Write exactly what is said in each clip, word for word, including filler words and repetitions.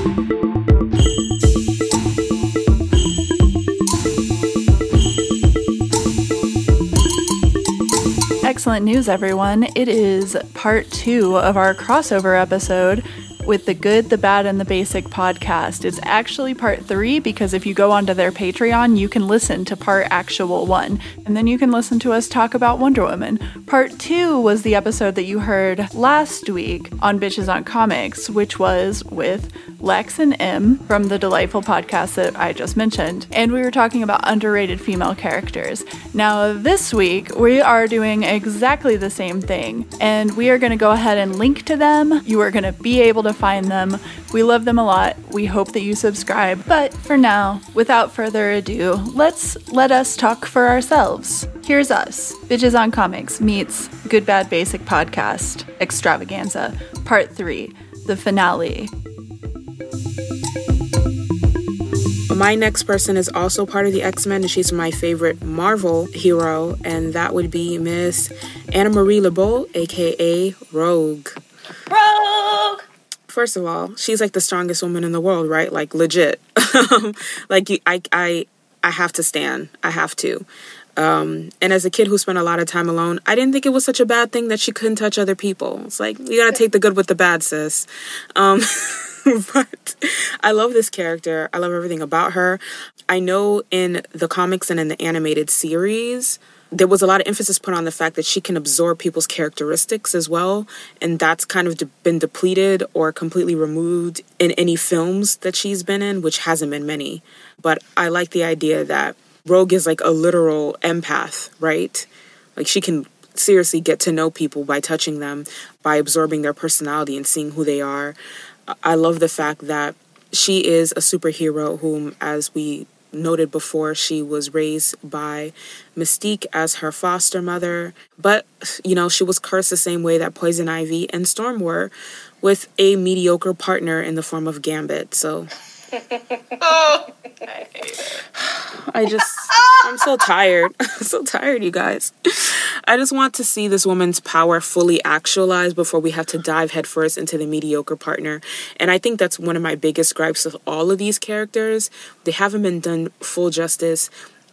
Excellent news, everyone. It is part two of our crossover episode with the Good, the Bad, and the Basic podcast. It's actually part three because if you go onto their Patreon, you can listen to part actual one, and then you can listen to us talk about Wonder Woman. Part two was the episode that you heard last week on Bitches on Comics, which was with Lex and M from the delightful podcast that I just mentioned, and we were talking about underrated female characters. Now, this week, we are doing exactly the same thing, and we are going to go ahead and link to them. You are going to be able to find them. We love them a lot. We hope that you subscribe. But for now, without further ado, let's let us talk for ourselves. Here's us. Bitches on Comics meets Good Bad Basic Podcast Extravaganza, Part three, the finale. My next person is also part of the X-Men, and she's my favorite Marvel hero, and that would be Miss Anna Marie LeBeau, aka Rogue. Rogue! First of all, she's like the strongest woman in the world, right? Like, legit. like, I, I, I have to stand. I have to. Um, and as a kid who spent a lot of time alone, I didn't think it was such a bad thing that she couldn't touch other people. It's like, you gotta take the good with the bad, sis. Um, but I love this character. I love everything about her. I know in the comics and in the animated series, there was a lot of emphasis put on the fact that she can absorb people's characteristics as well. And that's kind of de- been depleted or completely removed in any films that she's been in, which hasn't been many. But I like the idea that Rogue is like a literal empath, right? Like, she can seriously get to know people by touching them, by absorbing their personality and seeing who they are. I love the fact that she is a superhero whom, as we noted before, she was raised by Mystique as her foster mother. But, you know, she was cursed the same way that Poison Ivy and Storm were, with a mediocre partner in the form of Gambit. So oh, I hate it. I just, I'm so tired. I'm so tired, you guys. I just want to see this woman's power fully actualized before we have to dive headfirst into the mediocre partner. And I think that's one of my biggest gripes with all of these characters. They haven't been done full justice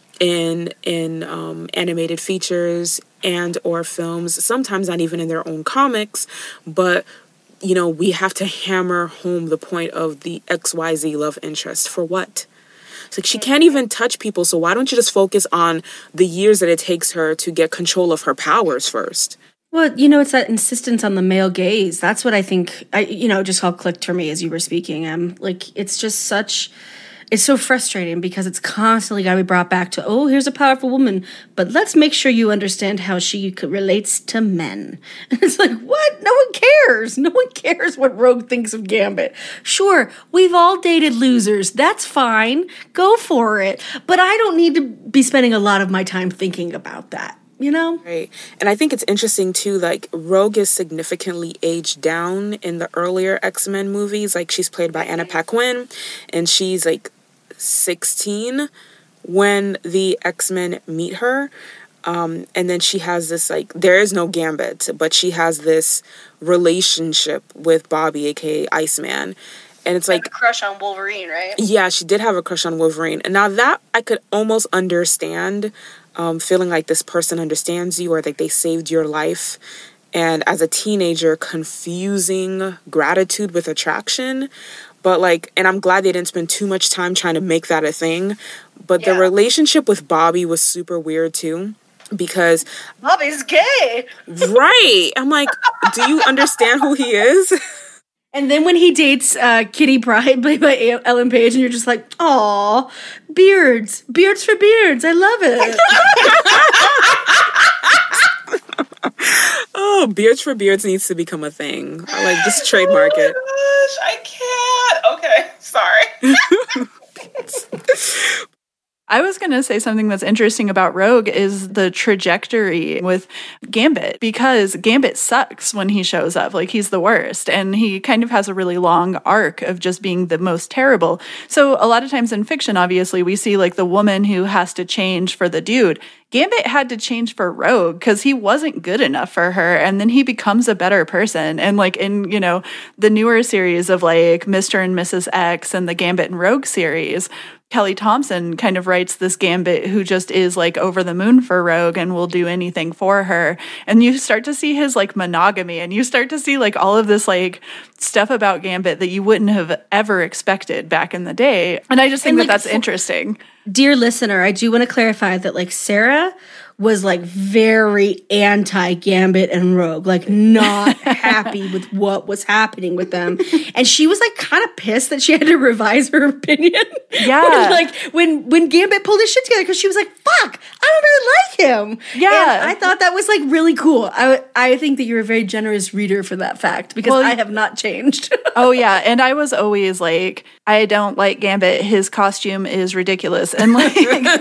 in in um, animated features and or films, sometimes not even in their own comics, but you know, we have to hammer home the point of the X Y Z love interest. For what? It's like, she can't even touch people, so why don't you just focus on the years that it takes her to get control of her powers first? Well, you know, it's that insistence on the male gaze. That's what I think, I, you know, just all clicked for me as you were speaking. Um, like, it's just such... It's so frustrating because it's constantly got to be brought back to, oh, here's a powerful woman, but let's make sure you understand how she relates to men. And it's like, what? No one cares. No one cares what Rogue thinks of Gambit. Sure, we've all dated losers. That's fine. Go for it. But I don't need to be spending a lot of my time thinking about that. You know? Right. And I think it's interesting, too, like, Rogue is significantly aged down in the earlier X-Men movies. Like, she's played by Anna Paquin, and she's, like, sixteen when the X-Men meet her. Um, and then she has this, like, there is no Gambit, but she has this relationship with Bobby, aka Iceman. And it's like... a crush on Wolverine, right? Yeah, she did have a crush on Wolverine. And now that I could almost understand, um, feeling like this person understands you or like they saved your life. And as a teenager, confusing gratitude with attraction. But like, and I'm glad they didn't spend too much time trying to make that a thing. But yeah. The relationship with Bobby was super weird too. Because Bobby's gay. Right. I'm like, do you understand who he is? And then when he dates uh, Kitty Pryde, played by Ellen Page, and you're just like, aw, beards. Beards for beards. I love it. Oh, beards for beards needs to become a thing. I like, just trademark it. Oh my gosh, I can't. Okay, sorry. I was going to say something that's interesting about Rogue is the trajectory with Gambit because Gambit sucks when he shows up. Like, he's the worst. And he kind of has a really long arc of just being the most terrible. So a lot of times in fiction, obviously, we see like the woman who has to change for the dude. Gambit had to change for Rogue because he wasn't good enough for her. And then he becomes a better person. And like in, you know, the newer series of like Mister and Missus X and the Gambit and Rogue series, Kelly Thompson kind of writes this Gambit who just is like over the moon for Rogue and will do anything for her. And you start to see his like monogamy and you start to see like all of this like stuff about Gambit that you wouldn't have ever expected back in the day. And I just think And, that like, that's for- interesting. Dear listener, I do want to clarify that like Sarah was like very anti Gambit and Rogue, like not happy with what was happening with them. And she was like kind of pissed that she had to revise her opinion. Yeah. when, like when when Gambit pulled his shit together because she was like, fuck, I don't really like him. Yeah. And I thought that was like really cool. I I think that you're a very generous reader for that fact because Well, I have not changed. Oh yeah, and I was always like, I don't like Gambit. His costume is ridiculous, and like,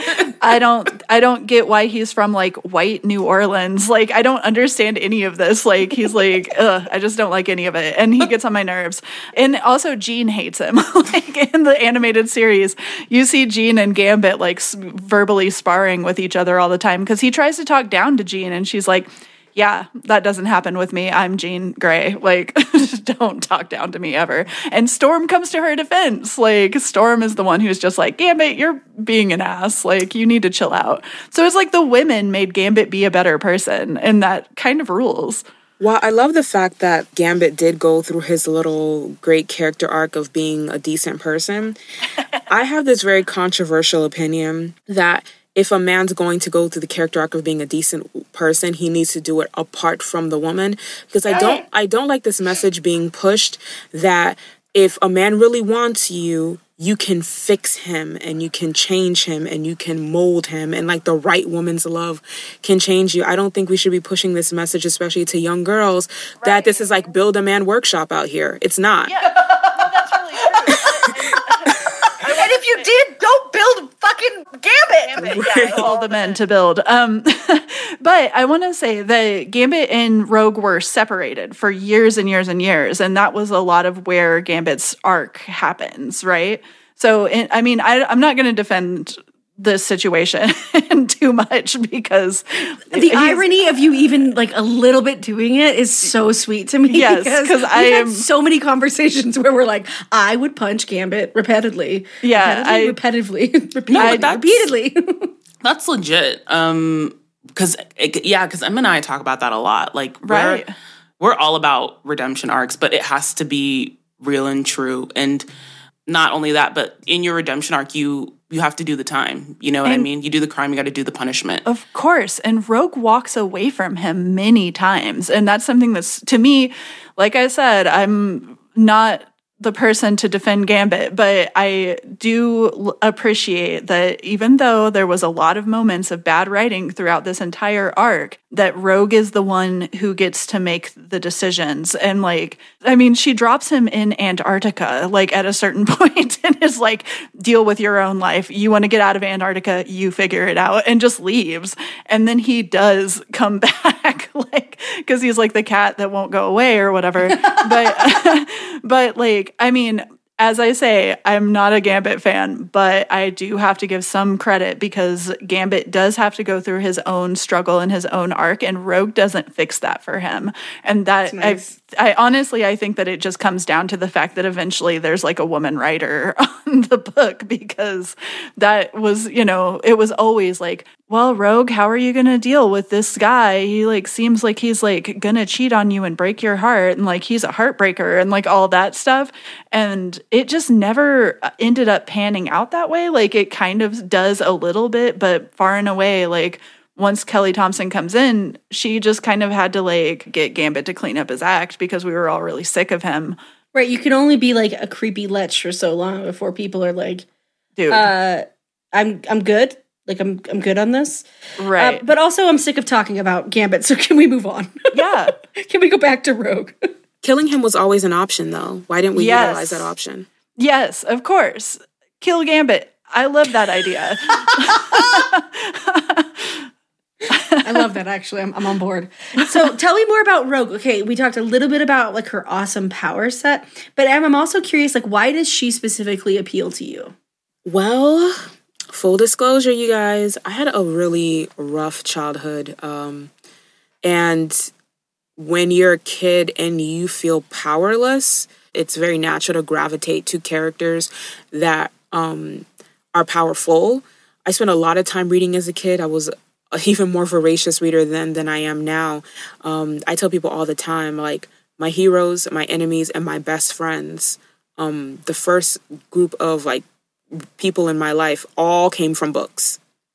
I don't, I don't get why he's from like white New Orleans. Like, I don't understand any of this. Like, he's like, ugh, I just don't like any of it, and he gets on my nerves. And also, Jean hates him. Like in the animated series, you see Jean and Gambit like s- verbally sparring with each other all the time because he tries to talk down to Jean, and she's like, yeah, that doesn't happen with me. I'm Jean Grey. Like, don't talk down to me ever. And Storm comes to her defense. Like, Storm is the one who's just like, Gambit, you're being an ass. Like, you need to chill out. So it's like the women made Gambit be a better person, and that kind of rules. Well, I love the fact that Gambit did go through his little great character arc of being a decent person. I have this very controversial opinion that if a man's going to go through the character arc of being a decent person, he needs to do it apart from the woman. Because I don't I don't like this message being pushed that if a man really wants you, you can fix him and you can change him and you can mold him and like the right woman's love can change you. I don't think we should be pushing this message, especially to young girls, right, that this is like build a man workshop out here. It's not. Yeah, no, that's really true. And if you did, don't build fucking Gambit. Gambit yeah, All the men to build. Um, but I want to say that Gambit and Rogue were separated for years and years and years, and that was a lot of where Gambit's arc happens, right? So, in, I mean, I, I'm not going to defend this situation too much because the irony of you even like a little bit doing it is so sweet to me. Yes, because I we've am had so many conversations where we're like, I would punch Gambit repetitively. Yeah, repetitively, I, repetitively, repeatedly, No, that's- repeatedly. That's legit. Um, because yeah, because Emma and I talk about that a lot. Like, right, we're, we're all about redemption arcs, but it has to be real and true. And not only that, but in your redemption arc, you you have to do the time. You know what and, I mean? You do the crime, you got to do the punishment. Of course. And Rogue walks away from him many times. And that's something that's, to me, like I said, I'm not the person to defend Gambit, but I do l- appreciate that even though there was a lot of moments of bad writing throughout this entire arc, that Rogue is the one who gets to make the decisions. And like, I mean, she drops him in Antarctica, like at a certain point and is like, deal with your own life. You want to get out of Antarctica, you figure it out, and just leaves. And then he does come back, like, because he's like the cat that won't go away or whatever. but, but like, I mean, as I say, I'm not a Gambit fan, but I do have to give some credit because Gambit does have to go through his own struggle and his own arc, and Rogue doesn't fix that for him. And that nice. I, I honestly, I think that it just comes down to the fact that eventually there's like a woman writer on the book, because that was, you know, it was always like, well, Rogue, how are you going to deal with this guy? He like seems like he's like going to cheat on you and break your heart, and like he's a heartbreaker and like all that stuff. And it just never ended up panning out that way. Like it kind of does a little bit, but far and away, like once Kelly Thompson comes in, she just kind of had to like get Gambit to clean up his act because we were all really sick of him. Right, you can only be like a creepy lech for so long before people are like, Dude, uh, I'm I'm good. Like I'm I'm good on this. right. Uh, but also I'm sick of talking about Gambit, so can we move on? Yeah. Can we go back to Rogue? Killing him was always an option, though. Why didn't we Yes. utilize that option? Yes, of course. Kill Gambit. I love that idea. I love that, actually. I'm, I'm on board. So tell me more about Rogue. Okay, we talked a little bit about like her awesome power set, but Em, I'm also curious, like, why does she specifically appeal to you? Well, full disclosure, you guys, I had a really rough childhood. Um, and when you're a kid and you feel powerless, it's very natural to gravitate to characters that um, are powerful. I spent a lot of time reading as a kid. I was an even more voracious reader then than I am now. Um, I tell people all the time, like, my heroes, my enemies, and my best friends, um, the first group of, like, people in my life all came from books.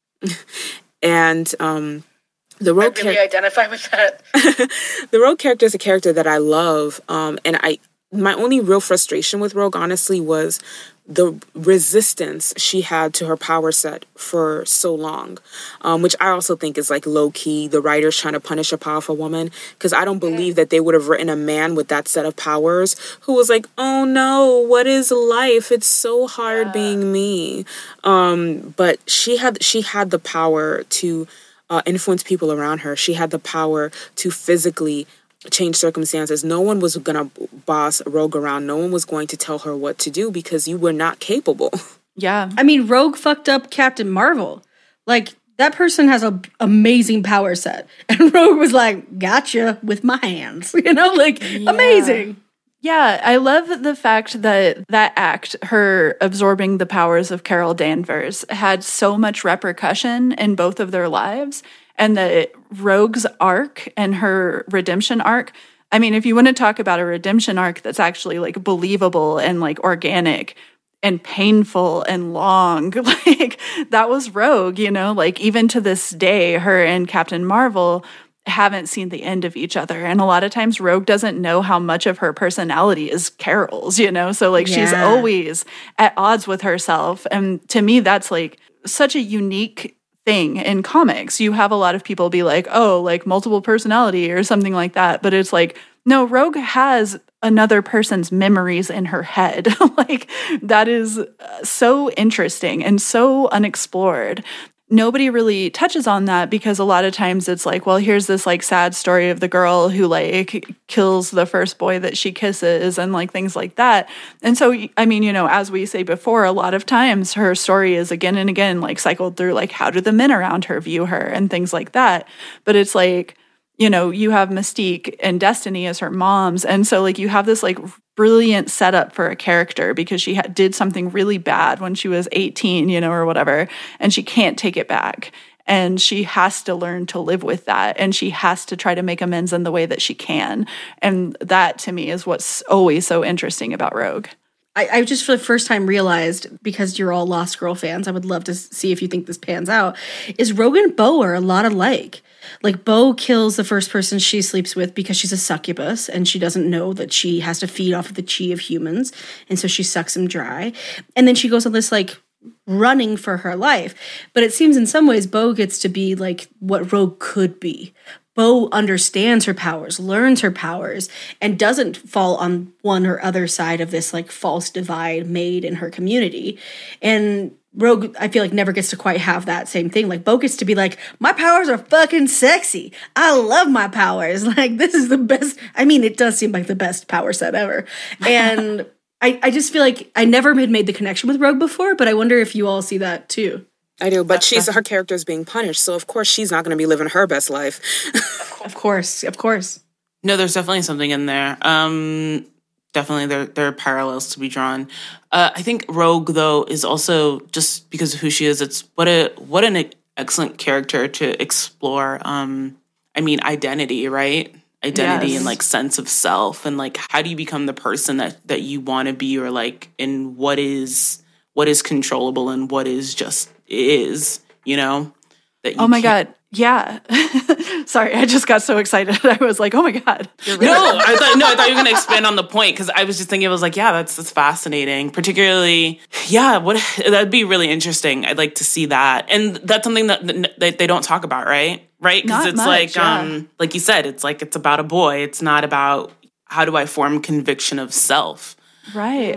and um, the rogue I really char- identify with that. The rogue character is a character that I love. Um, and I my only real frustration with Rogue, honestly, was the resistance she had to her power set for so long, um, which I also think is like low key, the writers trying to punish a powerful woman, because I don't believe that they would have written a man with that set of powers who was like, oh no, what is life? It's so hard yeah. being me. Um, but she had she had the power to uh, influence people around her. She had the power to physically change circumstances. No one was going to boss Rogue around. No one was going to tell her what to do because you were not capable. Yeah. I mean, Rogue fucked up Captain Marvel. Like, that person has an amazing power set. And Rogue was like, gotcha with my hands. You know, like, yeah. amazing. Yeah, I love the fact that that act, her absorbing the powers of Carol Danvers, had so much repercussion in both of their lives. And the Rogue's arc and her redemption arc, I mean, if you want to talk about a redemption arc that's actually like believable and like organic and painful and long, like that was Rogue, you know, like even to this day, her and Captain Marvel haven't seen the end of each other. And a lot of times Rogue doesn't know how much of her personality is Carol's, you know? So like yeah. she's always at odds with herself. And to me, that's like such a unique thing in comics. You have a lot of people be like, oh, like multiple personality or something like that. But it's like, no, Rogue has another person's memories in her head. Like that is so interesting and so unexplored. Nobody really touches on that because a lot of times it's like, well, here's this like sad story of the girl who like kills the first boy that she kisses and like things like that. And so, I mean, you know, as we say before, a lot of times her story is again and again like cycled through like how do the men around her view her and things like that. But it's like, you know, you have Mystique and Destiny as her moms. And so like you have this like brilliant setup for a character because she ha- did something really bad when she was eighteen, you know, or whatever, and she can't take it back. And she has to learn to live with that. And she has to try to make amends in the way that she can. And that to me is what's always so interesting about Rogue. I, I just for the first time realized, because you're all Lost Girl fans, I would love to see if you think this pans out, is Rogue and Bo are a lot alike. Like, Bo kills the first person she sleeps with because she's a succubus and she doesn't know that she has to feed off of the chi of humans. And so she sucks him dry. And then she goes on this, like, running for her life. But it seems in some ways Bo gets to be, like, what Rogue could be. Bo understands her powers, learns her powers, and doesn't fall on one or other side of this, like, false divide made in her community. And Rogue, I feel like, never gets to quite have that same thing. Like, Bo gets to be like, my powers are fucking sexy. I love my powers. Like, this is the best. I mean, it does seem like the best power set ever. And I, I just feel like I never had made the connection with Rogue before, but I wonder if you all see that too. I do, but she's her character is being punished, so of course she's not going to be living her best life. Of course, of course. No, there's definitely something in there. Um, definitely, there there are parallels to be drawn. Uh, I think Rogue, though, is also just because of who she is. It's what a what an excellent character to explore. Um, I mean, identity, right? Identity yes. and like sense of self, and like how do you become the person that that you want to be, or like in what is what is controllable and what is just is, you know? That you oh my can't- God. Yeah. Sorry, I just got so excited. I was like, oh my God. You're really- no, I thought no, I thought you were going to expand on the point because I was just thinking, I was like, yeah, that's that's fascinating. Particularly, yeah, what that'd be really interesting. I'd like to see that. And that's something that, that they don't talk about, right? Right? Because it's much, like, yeah. um, like you said, it's like it's about a boy. It's not about how do I form conviction of self. Right.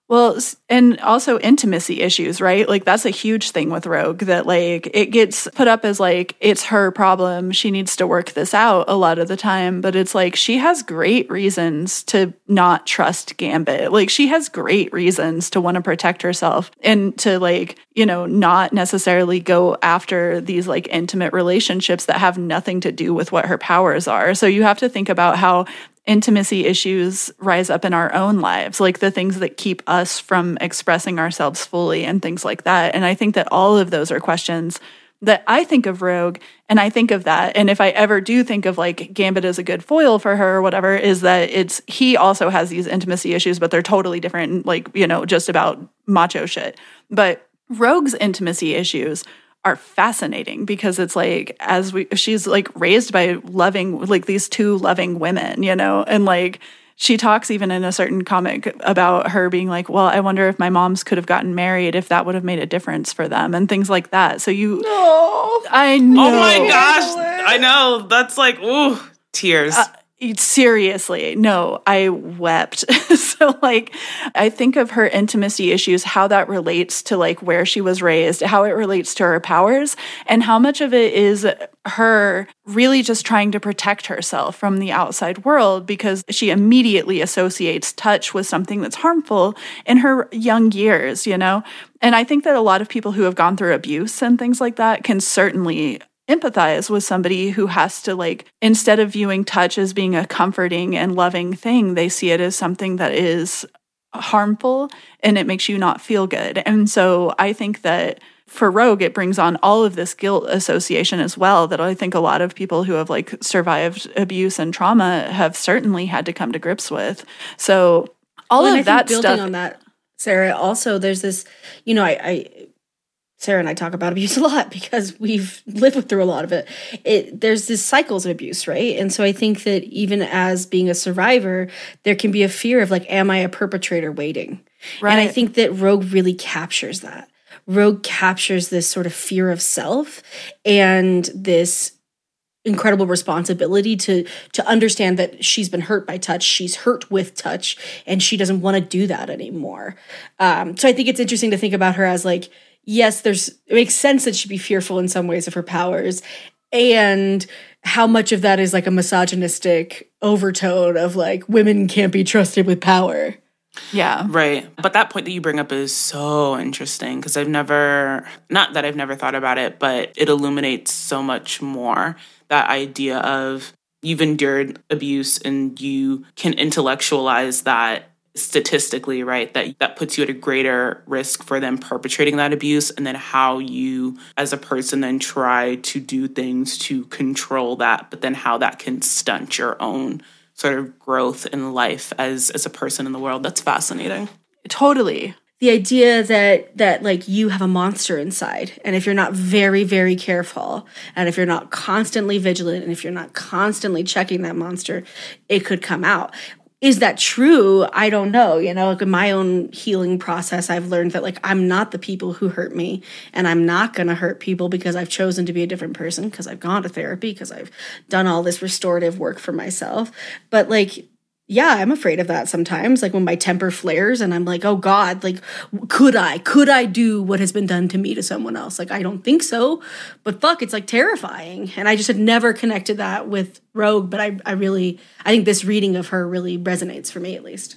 Well, s- and also intimacy issues, right? Like that's a huge thing with Rogue, that like it gets put up as like it's her problem. She needs to work this out a lot of the time, but it's like she has great reasons to not trust Gambit. Like she has great reasons to want to protect herself and to like, you know, not necessarily go after these like intimate relationships that have nothing to do with what her powers are. So you have to think about how intimacy issues rise up in our own lives, like the things that keep us from expressing ourselves fully and things like that. And I think that all of those are questions that I think of Rogue, and I think of that. And if I ever do think of like Gambit as a good foil for her or whatever, is that it's he also has these intimacy issues, but they're totally different, like, you know, just about macho shit. But Rogue's intimacy issues are fascinating because it's like, as we, she's like raised by loving, like these two loving women, you know, and like she talks even in a certain comic about her being like, well, I wonder if my moms could have gotten married, if that would have made a difference for them and things like that. So you, No. I know. Oh my gosh. I know. That's like, ooh, tears. Uh, Seriously, no, I wept. So like, I think of her intimacy issues, how that relates to like where she was raised, how it relates to her powers, and how much of it is her really just trying to protect herself from the outside world because she immediately associates touch with something that's harmful in her young years, you know? And I think that a lot of people who have gone through abuse and things like that can certainly empathize with somebody who has to like, instead of viewing touch as being a comforting and loving thing, they see it as something that is harmful and it makes you not feel good. And so I think that for Rogue, it brings on all of this guilt association as well that I think a lot of people who have like survived abuse and trauma have certainly had to come to grips with. So all well, of and I that think building stuff. on that, Sarah, also there's this, you know, I, I Sarah and I talk about abuse a lot because we've lived through a lot of it. It there's this cycles of abuse, right? And so I think that even as being a survivor, there can be a fear of like, am I a perpetrator waiting? Right. And I think that Rogue really captures that. Rogue captures this sort of fear of self and this incredible responsibility to to understand that she's been hurt by touch, she's hurt with touch, and she doesn't want to do that anymore. Um, so I think it's interesting to think about her as like, yes, there's it makes sense that she'd be fearful in some ways of her powers, and how much of that is like a misogynistic overtone of like women can't be trusted with power. Yeah. Right. But that point that you bring up is so interesting because I've never, not that I've never thought about it, but it illuminates so much more that idea of you've endured abuse and you can intellectualize that statistically, right? That that puts you at a greater risk for them perpetrating that abuse, and then how you as a person then try to do things to control that, but then how that can stunt your own sort of growth in life as as a person in the world. That's fascinating. Totally. The idea that that like you have a monster inside, and if you're not very, very careful, and if you're not constantly vigilant, and if you're not constantly checking that monster, it could come out. Is that true? I don't know. You know, like in my own healing process, I've learned that like I'm not the people who hurt me, and I'm not going to hurt people because I've chosen to be a different person, because I've gone to therapy, because I've done all this restorative work for myself. But like, yeah, I'm afraid of that sometimes. Like when my temper flares and I'm like, oh God, like, could I, could I do what has been done to me to someone else? Like, I don't think so, but fuck, it's like terrifying. And I just had never connected that with Rogue, but I, I really, I think this reading of her really resonates for me at least.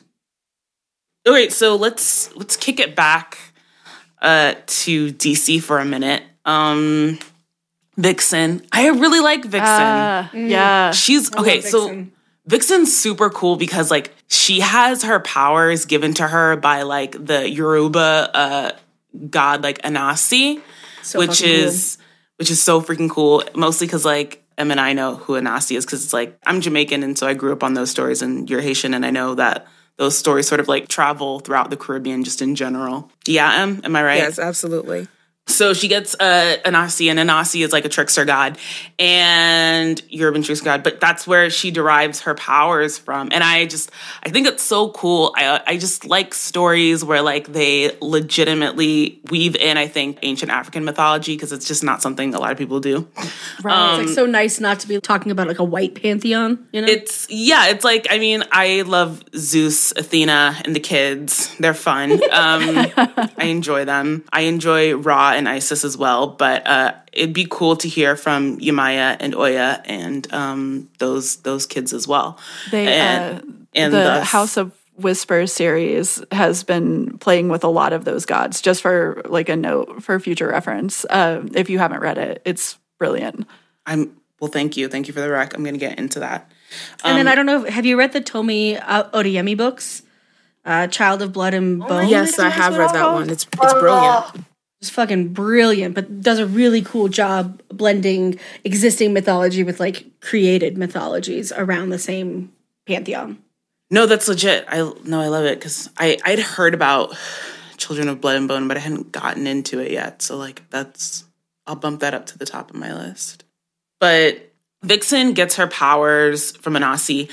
All right, so let's, let's kick it back uh, to D C for a minute. Um, Vixen. I really like Vixen. Uh, Mm. Yeah. She's, okay, so Vixen's super cool because like she has her powers given to her by like the Yoruba uh, god like Anansi, So which fucking is cool. which is so freaking cool. Mostly because like Em and I know who Anansi is because it's like I'm Jamaican and so I grew up on those stories, and you're Haitian and I know that those stories sort of like travel throughout the Caribbean just in general. Yeah, Em, am I right? Yes, absolutely. So she gets uh, Anansi, and Anansi is like a trickster god and Yoruban trickster god, but that's where she derives her powers from. And I just, I think it's so cool. I I just like stories where like they legitimately weave in, I think, ancient African mythology, because it's just not something a lot of people do. Right. Um, it's like so nice not to be talking about like a white pantheon, you know? It's, yeah, it's like, I mean, I love Zeus, Athena, and the kids. They're fun. Um, I enjoy them. I enjoy Ra and Isis as well, but uh, it'd be cool to hear from Yemaya and Oya and um, those those kids as well. They and, uh, and the thus, House of Whisper series has been playing with a lot of those gods. Just for like a note for future reference, uh, if you haven't read it, it's brilliant. I'm well. Thank you, thank you for the rec. I'm going to get into that. Um, and then I don't know. Have you read the Tomi uh, Odeyemi books? Uh, Child of Blood and Bone. Yes, I have read that one. It's it's brilliant. It's fucking brilliant, but does a really cool job blending existing mythology with like created mythologies around the same pantheon. No, that's legit. I no, I love it because I I'd heard about Children of Blood and Bone, but I hadn't gotten into it yet. So like that's I'll bump that up to the top of my list. But Vixen gets her powers from Anansi,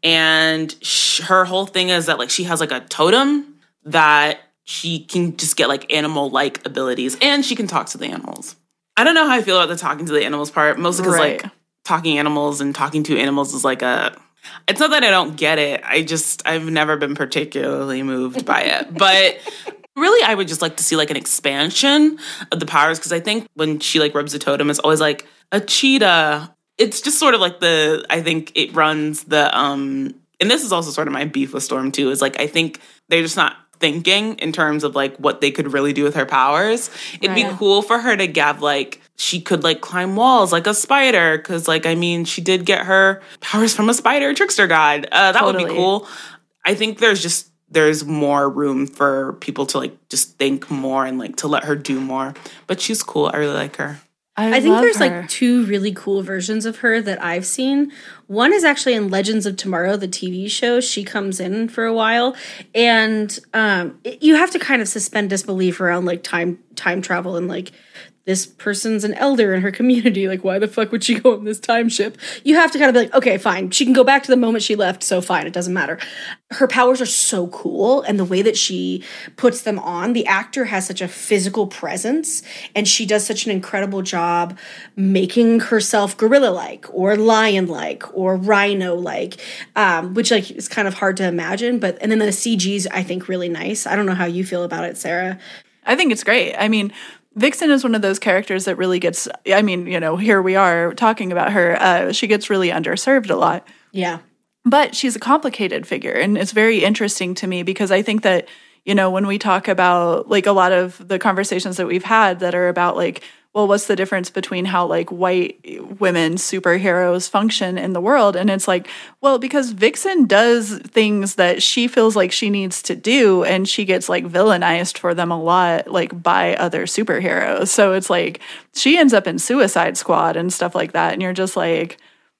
and sh- her whole thing is that like she has like a totem that she can just get like animal-like abilities, and she can talk to the animals. I don't know how I feel about the talking to the animals part, mostly because Right. like talking animals and talking to animals is like a. It's not that I don't get it. I just I've never been particularly moved by it, but. Really, I would just like to see like an expansion of the powers, because I think when she like rubs a totem, it's always like a cheetah. It's just sort of like the, I think it runs the, um, and this is also sort of my beef with Storm too, is like, I think they're just not thinking in terms of like what they could really do with her powers. It'd Right. be cool for her to have like, she could like climb walls like a spider, because like, I mean, she did get her powers from a spider trickster god. Uh, that would be Totally. cool. I think there's just, there's more room for people to like just think more and like to let her do more. But she's cool. I really like her. I, I think love there's her. like two really cool versions of her that I've seen. One is actually in Legends of Tomorrow, the T V show. She comes in for a while, and um, it, you have to kind of suspend disbelief around like time time travel and like this person's an elder in her community. Like, why the fuck would she go on this time ship? You have to kind of be like, okay, fine. She can go back to the moment she left, so fine. It doesn't matter. Her powers are so cool, and the way that she puts them on, the actor has such a physical presence, and she does such an incredible job making herself gorilla-like or lion-like or rhino-like, um, which like is kind of hard to imagine. But and then the C G's, I think, really nice. I don't know how you feel about it, Sarah. I think it's great. I mean, Vixen is one of those characters that really gets, I mean, you know, here we are talking about her. Uh, she gets really underserved a lot. Yeah. But she's a complicated figure, and it's very interesting to me because I think that, you know, when we talk about like a lot of the conversations that we've had that are about like, well, what's the difference between how like white women superheroes function in the world? And it's like, well, because Vixen does things that she feels like she needs to do, and she gets like villainized for them a lot, like by other superheroes. So it's like she ends up in Suicide Squad and stuff like that. And you're just like,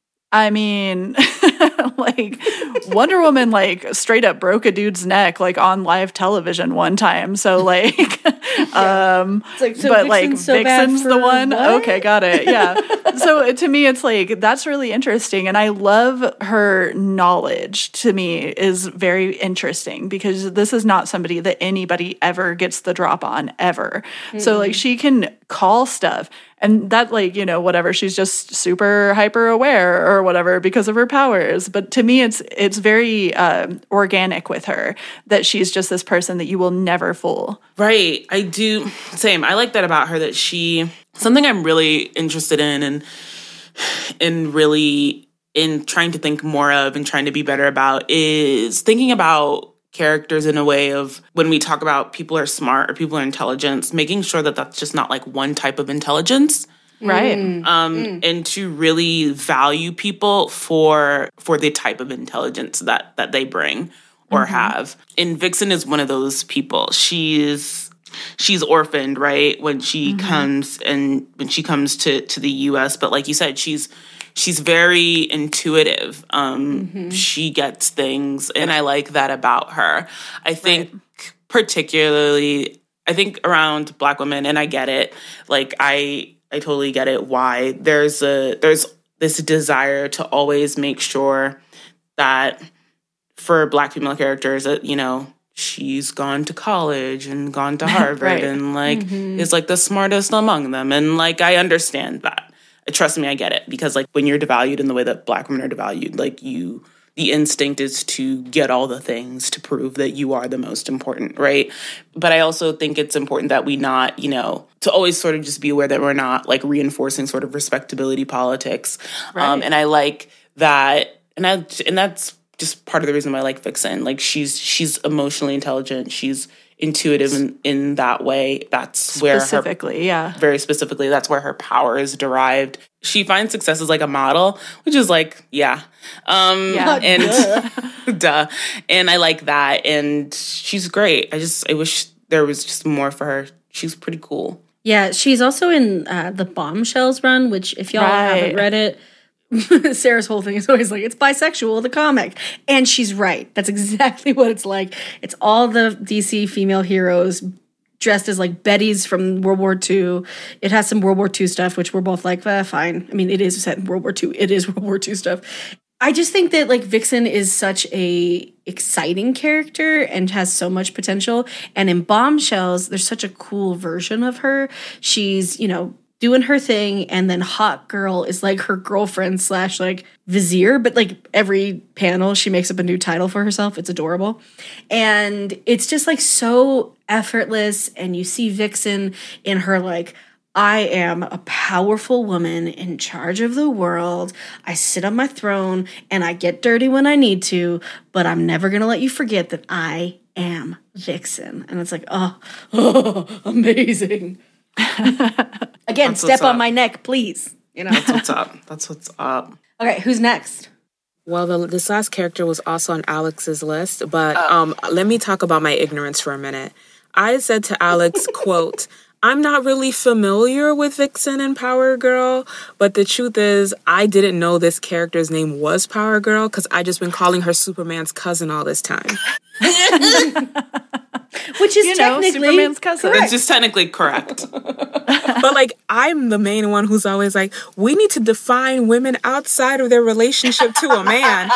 I mean, like Wonder Woman, like straight up broke a dude's neck, like on live television one time. So like, yeah. um, like, so but like Vixen's so bad Vixen's for the one. what? Okay, got it. Yeah. So to me, it's like that's really interesting, and I love her knowledge. To me, is very interesting because this is not somebody that anybody ever gets the drop on ever. Mm-hmm. So like she can call stuff. And that, like, you know, whatever, she's just super hyper aware or whatever because of her powers. But to me, it's it's very uh, organic with her that she's just this person that you will never fool. Right. I do. Same. I like that about her, that she, something I'm really interested in and in really in trying to think more of and trying to be better about is thinking about characters in a way of when we talk about people are smart or people are intelligent, making sure that that's just not like one type of intelligence. Right. Um, mm. And to really value people for for the type of intelligence that that they bring or mm-hmm. have. And Vixen is one of those people. She's she's orphaned, right? When she mm-hmm. comes and when she comes to to the U S, but like you said, she's She's very intuitive. Um, mm-hmm. She gets things, and I like that about her. I think right. particularly I think around Black women, and I get it. Like I, I totally get it. Why there's a there's this desire to always make sure that for Black female characters that, you know, she's gone to college and gone to Harvard right. and like mm-hmm. is like the smartest among them. And like, I understand that. Trust me, I get it. Because like when you're devalued in the way that Black women are devalued, like you, the instinct is to get all the things to prove that you are the most important, right? But I also think it's important that we not, you know, to always sort of just be aware that we're not like reinforcing sort of respectability politics. Right. Um, and I like that. And I, and that's, just part of the reason why I like Vixen. Like she's she's emotionally intelligent. She's intuitive in, in that way. That's where specifically, her, yeah, very specifically, that's where her power is derived. She finds success as like a model, which is like, yeah, um, yeah, and duh. duh. And I like that. And she's great. I just I wish there was just more for her. She's pretty cool. Yeah, she's also in uh, the Bombshells run, which if y'all right. haven't read it. Sarah's whole thing is always like, it's bisexual, the comic. And she's right. That's exactly what it's like. It's all the D C female heroes dressed as like Betty's from World War Two. It has some World War Two stuff, which we're both like, eh, fine. I mean, it is set in World War Two. It is World War Two stuff. I just think that like Vixen is such a exciting character and has so much potential. And in Bombshells, there's such a cool version of her. She's, you know, doing her thing, and then Hot Girl is like her girlfriend slash like vizier, but like every panel she makes up a new title for herself. It's adorable. And it's just like so effortless, and you see Vixen in her like, I am a powerful woman in charge of the world. I sit on my throne and I get dirty when I need to, but I'm never going to let you forget that I am Vixen. And it's like, oh, oh amazing. Again, That's step on my neck, please. You know, that's what's up. That's what's up. Okay, who's next? Well, the, this last character was also on Alex's list, but um, let me talk about my ignorance for a minute. I said to Alex, quote, I'm not really familiar with Vixen and Power Girl, but the truth is I didn't know this character's name was Power Girl because I just been calling her Superman's cousin all this time. Which is you know, technically Superman's cousin. It's just technically correct. But like, I'm the main one who's always like, we need to define women outside of their relationship to a man.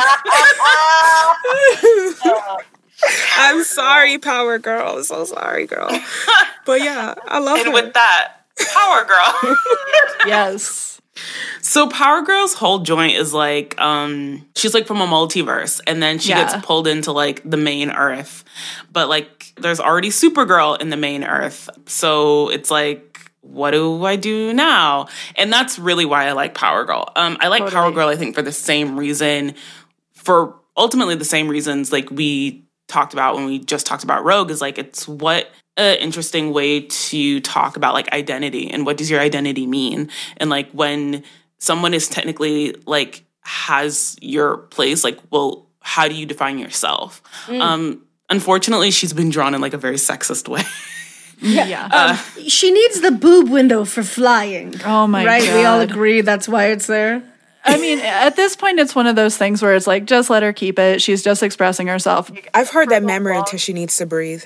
I'm sorry, Power Girl. So sorry, girl. But yeah, I love and her. with that, Power Girl. Yes. So Power Girl's whole joint is like, um, she's like from a multiverse, and then she Yeah. gets pulled into like the main Earth. But like, there's already Supergirl in the main Earth. So it's like, what do I do now? And that's really why I like Power Girl. Um, I like Totally. Power Girl, I think, for the same reason, for ultimately the same reasons like we talked about when we just talked about Rogue, is like, it's what an interesting way to talk about like identity and what does your identity mean? And like when someone is technically like has your place, like, well, how do you define yourself? Mm. Um, unfortunately, she's been drawn in like a very sexist way. Yeah. Yeah. Um, she needs the boob window for flying. Oh my right? God. We all agree that's why it's there. I mean, at this point, it's one of those things where it's like, just let her keep it. She's just expressing herself. I've heard that memory until she needs to breathe.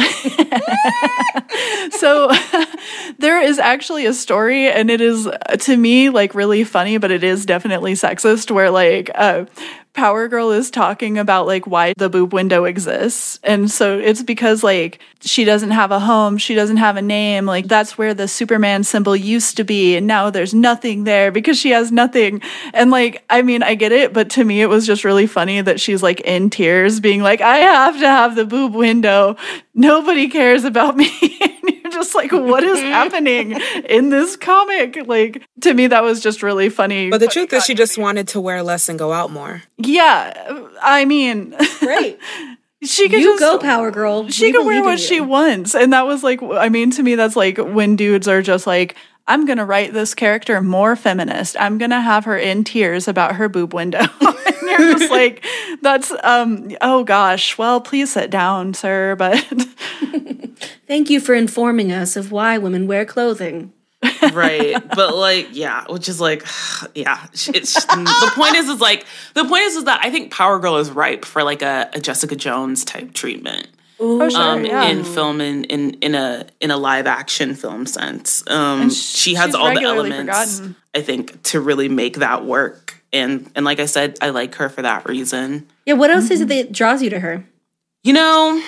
So there is actually a story, and it is, to me, like really funny, but it is definitely sexist, where like uh, Power Girl is talking about like why the boob window exists. And so it's because like she doesn't have a home, she doesn't have a name. Like that's where the Superman symbol used to be, and now there's nothing there because she has nothing. And like, I mean, I get it, but to me it was just really funny that she's like in tears being like, I have to have the boob window. Nobody cares about me. And you're just like, what is happening in this comic? Like, to me, that was just really funny. But the truth is she just wanted to wear less and go out more. Yeah, I mean, Great. she could You just, go, Power Girl. She We could wear believe in what you. she wants, and that was like, I mean, to me, that's like when dudes are just like, I'm gonna write this character more feminist. I'm gonna have her in tears about her boob window. And you're just like, that's um, oh gosh. Well, please sit down, sir. But Thank you for informing us of why women wear clothing. Right. But like, yeah, which is like, yeah, it's the point is, is like, the point is, is that I think Power Girl is ripe for like a, a Jessica Jones type treatment. Oh, sure, um, yeah. in film and in, in a in a live action film sense. Um, And sh- she has she's all the regularly elements, forgotten. I think, to really make that work. And and like I said, I like her for that reason. Yeah, what else is it that draws you to her? You know,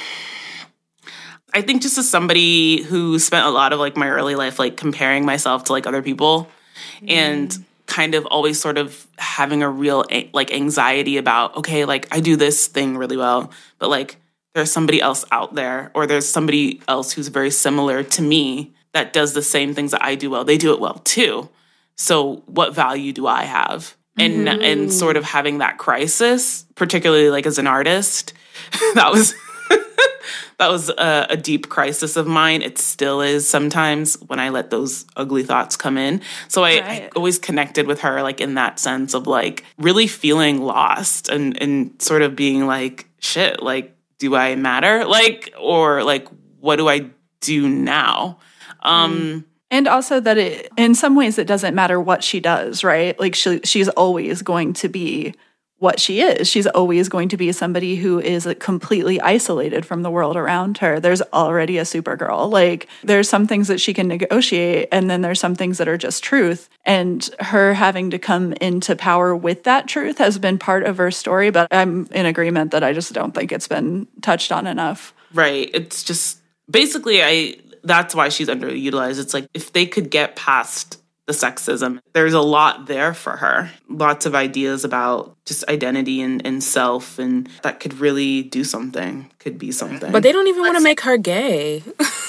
I think just as somebody who spent a lot of like my early life like comparing myself to like other people mm. and kind of always sort of having a real like anxiety about, okay, like I do this thing really well, but like there's somebody else out there, or there's somebody else who's very similar to me that does the same things that I do well. They do it well too. So what value do I have? And mm-hmm. and sort of having that crisis, particularly like as an artist, that was that was a, a deep crisis of mine. It still is sometimes when I let those ugly thoughts come in. So I, right. I always connected with her like in that sense of like really feeling lost and and sort of being like, shit, like, do I matter? Like, or like, what do I do now? Um, mm. And also that it, in some ways, it doesn't matter what she does, right? Like she, she's always going to be what she is. She's always going to be somebody who is completely isolated from the world around her. There's already a Supergirl. Like there's some things that she can negotiate, and then there's some things that are just truth. And her having to come into power with that truth has been part of her story. But I'm in agreement that I just don't think it's been touched on enough. Right. It's just basically I. That's why she's underutilized. It's like if they could get past the sexism, there's a lot there for her. Lots of ideas about just identity and, and self, and that could really do something, could be something. But they don't even want to make her gay.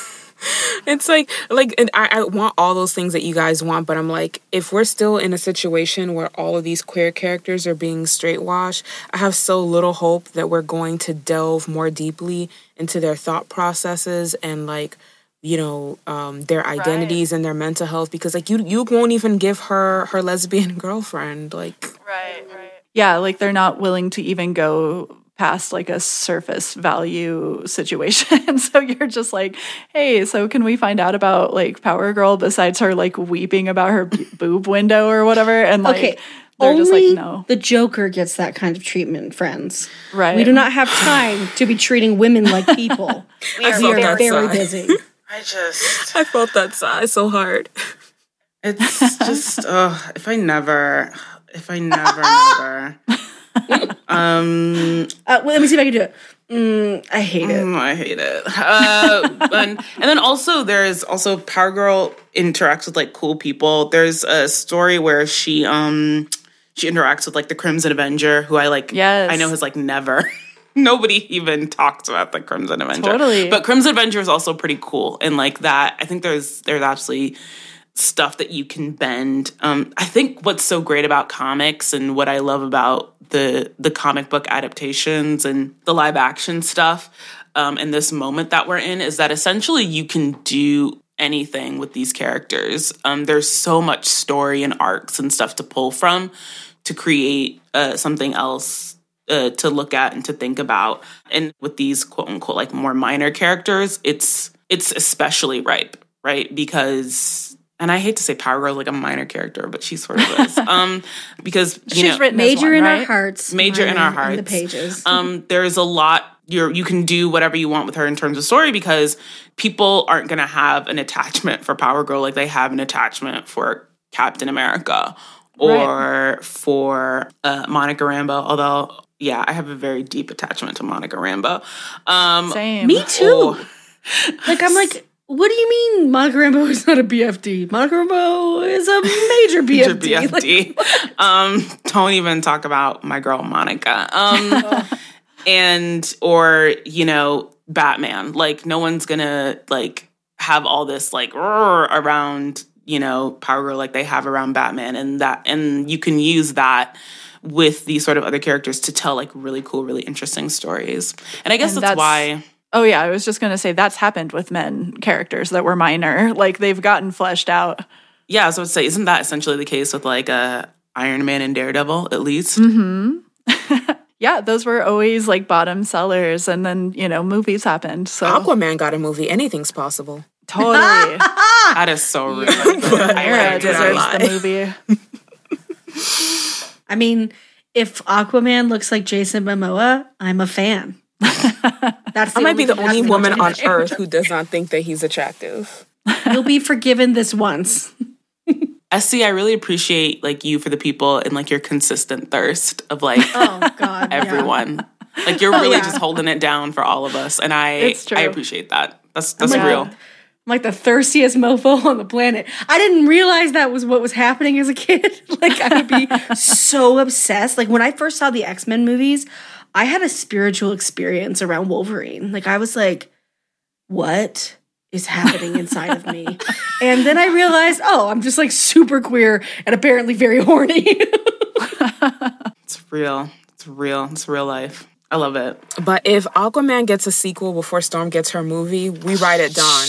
It's like, like and I, I want all those things that you guys want, but I'm like, if we're still in a situation where all of these queer characters are being straightwashed, I have so little hope that we're going to delve more deeply into their thought processes and like, you know, um, their identities right. and their mental health, because like you, you won't even give her her lesbian girlfriend. Like, right, right. Yeah, like they're not willing to even go past like a surface value situation. So you're just like, hey, so can we find out about like Power Girl besides her like weeping about her b- boob window or whatever? And like, okay. they're Only just like, no. The Joker gets that kind of treatment, friends. Right. We do not have time to be treating women like people. we are, we are very sigh. busy. I just... I felt that sigh so hard. It's just, oh, if I never, if I never, never. um, uh, well, let me see if I can do it. Mm, I hate it. Mm, I hate it. Uh, and, and then also there's also Power Girl interacts with like cool people. There's a story where she, um, she interacts with like the Crimson Avenger, who I like, yes. I know has like never... Nobody even talks about the Crimson Avenger. Totally. But Crimson Avenger is also pretty cool. And like that, I think there's there's absolutely stuff that you can bend. Um, I think what's so great about comics and what I love about the the comic book adaptations and the live action stuff um, in this moment that we're in is that essentially you can do anything with these characters. Um, there's so much story and arcs and stuff to pull from to create uh, something else Uh, to look at and to think about. And with these quote unquote like more minor characters, it's it's especially ripe, right? Because, and I hate to say Power Girl is like a minor character, but she sort of is. um, because you she's know, written major one, in right? our hearts, major in our hearts, in the pages. Um, there's a lot. You're you can do whatever you want with her in terms of story because people aren't going to have an attachment for Power Girl like they have an attachment for Captain America or right. for uh, Monica Rambeau, although. Yeah, I have a very deep attachment to Monica Rambeau. Um, Same. Me too. Oh. Like, I'm like, what do you mean Monica Rambeau is not a B F D? Monica Rambeau is a major B F D. Major B F D. Like, um, don't even talk about my girl Monica. Um, and, or, you know, Batman. Like, no one's gonna, like, have all this, like, around, you know, Power Girl like they have around Batman. And that, and you can use that with these sort of other characters to tell like really cool, really interesting stories. And I guess and that's, that's why... Oh yeah, I was just going to say that's happened with men characters that were minor. Like they've gotten fleshed out. Yeah, so I would say, isn't that essentially the case with like uh, Iron Man and Daredevil at least? Mm-hmm. Yeah, those were always like bottom sellers and then, you know, movies happened. So Aquaman got a movie. Anything's possible. Totally. That is so rude. Mera deserves the movie. I mean, if Aquaman looks like Jason Momoa, I'm a fan. That's I might be the that's only woman on character. earth who does not think that he's attractive. You'll be forgiven this once. S C, I really appreciate like you for the people and like your consistent thirst of like Oh God, yeah. everyone. Like you're really yeah. just holding it down for all of us, and I It's true. I appreciate that. That's that's like, real. I'm like the thirstiest mofo on the planet. I didn't realize that was what was happening as a kid. Like I would be so obsessed. Like when I first saw the X-Men movies, I had a spiritual experience around Wolverine. Like I was like, what is happening inside of me? And then I realized, oh, I'm just like super queer and apparently very horny. It's real. It's real. It's real life. I love it. But if Aquaman gets a sequel before Storm gets her movie, we ride at dawn.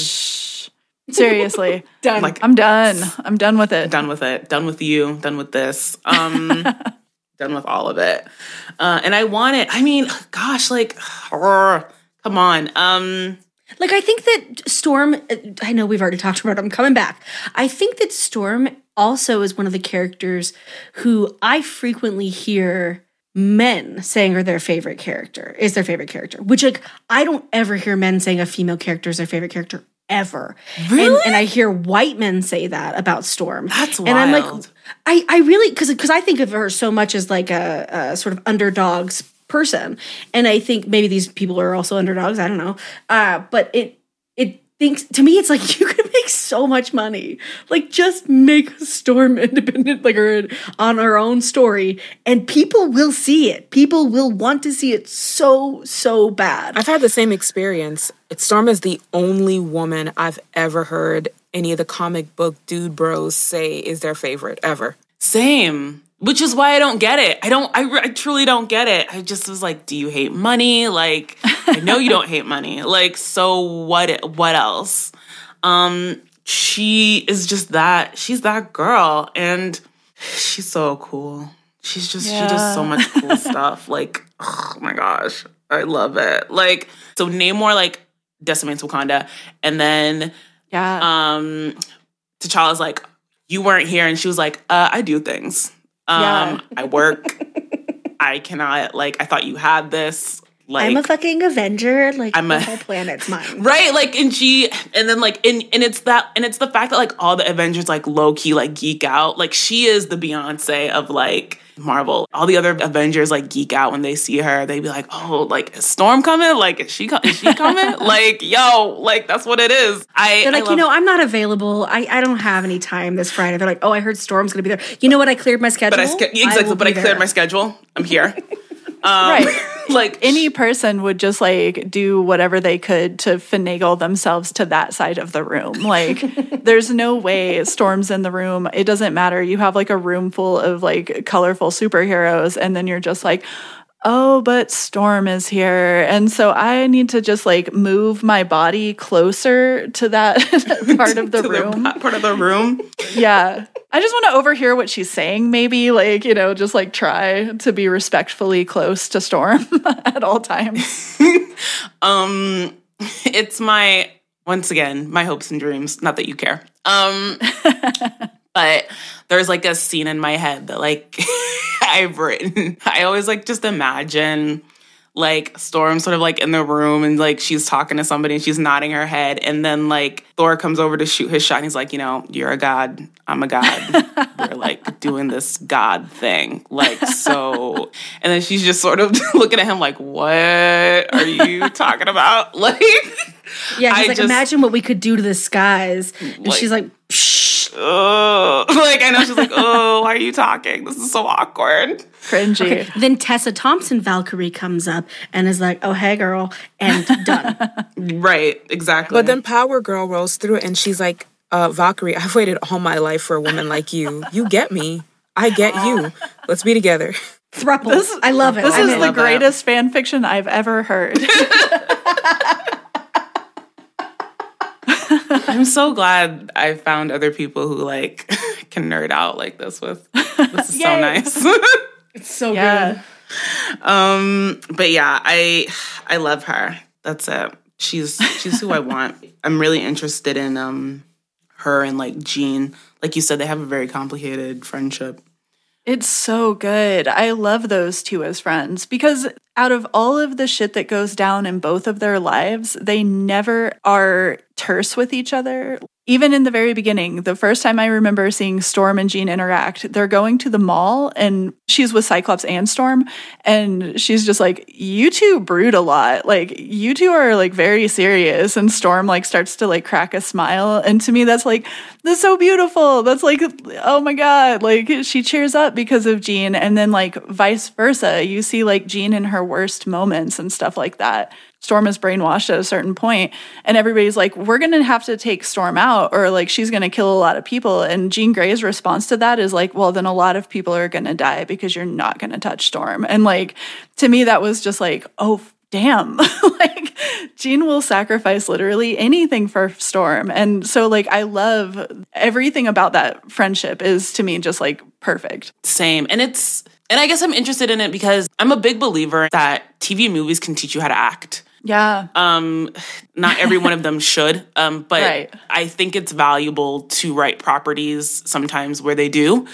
Seriously. Done. Like I'm done. I'm done with it. done with it. Done with you. Done with this. Um, done with all of it. Uh, and I want it. I mean, gosh, like, come on. Um, Like, I think that Storm, I know we've already talked about it, I'm coming back. I think that Storm also is one of the characters who I frequently hear men saying are their favorite character, is their favorite character, which, like, I don't ever hear men saying a female character is their favorite character, ever. Really? And, and I hear white men say that about Storm. That's And I'm like, wild. I, I really, because because I think of her so much as like a, a sort of underdogs person, and I think maybe these people are also underdogs. I don't know, uh, but it it thinks to me it's like you can make so much money, like just make a Storm independent, like her on her own story, and people will see it. People will want to see it so so bad. I've had the same experience. Storm is the only woman I've ever heard any of the comic book dude bros say is their favorite ever. Same. Which is why I don't get it. I don't, I, re- I truly don't get it. I just was like, do you hate money? Like, I know you don't hate money. Like, so what, what else? Um, she is just that, she's that girl. And she's so cool. She's just, Yeah. she does so much cool stuff. Like, oh my gosh, I love it. Like, so Namor, like, decimates Wakanda. And then, Yeah. um, T'Challa's like, you weren't here. And she was like, uh, I do things. Um, Yeah. I work. I cannot, like, I thought you had this. Like, I'm a fucking Avenger. Like I'm the a- whole planet's mine. right, like, and she, and then, like, and, and it's that, and it's the fact that, like, all the Avengers, like, low-key, like, geek out. Like, she is the Beyonce of, like, Marvel. All the other Avengers, like, geek out when they see her. They be like, oh, like, is Storm coming? Like, is she, co- is she coming? Like, yo, like, that's what it is. I, They're like, I love- you know, I'm not available. I, I don't have any time this Friday. They're like, oh, I heard Storm's going to be there. You know what? I cleared my schedule. but I, ske- exactly, will but I be cleared there. my schedule. I'm here. Um, Right. Like, Any person would just like do whatever they could to finagle themselves to that side of the room. Like, there's no way Storm's in the room. It doesn't matter. You have like a room full of like colorful superheroes, and then you're just like, oh, but Storm is here. And so I need to just like move my body closer to that part of the to room. part of the room. Yeah. I just want to overhear what she's saying, maybe, like, you know, just like try to be respectfully close to Storm at all times. Um, it's my, once again, my hopes and dreams. Not that you care. Um, but there's like a scene in my head that like I've written. I always like just imagine like Storm sort of like in the room and like she's talking to somebody and she's nodding her head. And then like Thor comes over to shoot his shot and he's like, you know, you're a god. I'm a god. We're like doing this god thing. Like, so, and then she's just sort of looking at him like, what are you talking about? Like, Yeah, he's I like, just- imagine what we could do to the skies. And Like- she's like, Shh. oh, like, I know she's like, oh, why are you talking? This is so awkward. Cringy. Then Tessa Thompson Valkyrie comes up and is like, oh, hey, girl, and done. Right, exactly. But then Power Girl rolls through it and she's like, uh, Valkyrie, I've waited all my life for a woman like you. You get me. I get you. Let's be together. Thruple. I love it. This I'm is in. the love that. greatest fan fiction I've ever heard. I'm so glad I found other people who like can nerd out like this with. This is so Yay. nice. It's so Yeah. um, but yeah, I I love her. That's it. She's she's who I want. I'm really interested in um her and like Jean. Like you said, they have a very complicated friendship. It's so good. I love those two as friends because out of all of the shit that goes down in both of their lives, they never are terse with each other. Even in the very beginning, the first time I remember seeing Storm and Jean interact, they're going to the mall and she's with Cyclops and Storm. And she's just like, you two brood a lot. Like, you two are like very serious. And Storm like starts to like crack a smile. And to me, that's like, that's so beautiful. That's like, oh my God. Like, she cheers up because of Jean. And then like vice versa, you see like Jean in her worst moments and stuff like that. Storm is brainwashed at a certain point, and everybody's like, we're going to have to take Storm out or like she's going to kill a lot of people. And Jean Grey's response to that is like, well, then a lot of people are going to die because you're not going to touch Storm. And like, to me, that was just like, oh, damn. Like, Jean will sacrifice literally anything for Storm. And so like, I love everything about that friendship is to me just like perfect. Same. And it's, and I guess I'm interested in it because I'm a big believer that T V and movies can teach you how to act. Yeah. Um, not every one of them should, um, but Right. I think it's valuable to write properties sometimes where they do.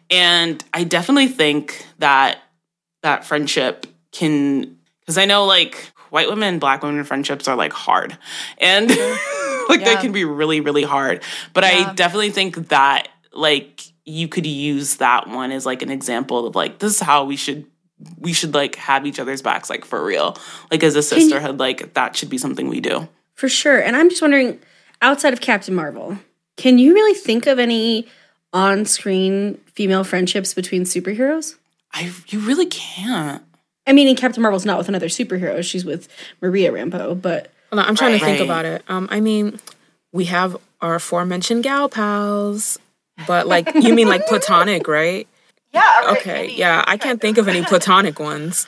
And I definitely think that that friendship can, because I know like white women and black women friendships are like hard. And like Yeah. they can be really, really hard. But Yeah. I definitely think that like you could use that one as like an example of like, this is how we should we should like have each other's backs, like for real. Like as a sisterhood, like that should be something we do. For sure. And I'm just wondering, outside of Captain Marvel, can you really think of any on-screen female friendships between superheroes? I you really can't. I mean, in Captain Marvel's not with another superhero. She's with Maria Rambeau, but Hold on, I'm trying to think Right. about it. Um, I mean, we have our aforementioned gal pals, but like, you mean like platonic, right? Yeah. right, Okay, any- yeah, I can't think of any platonic ones.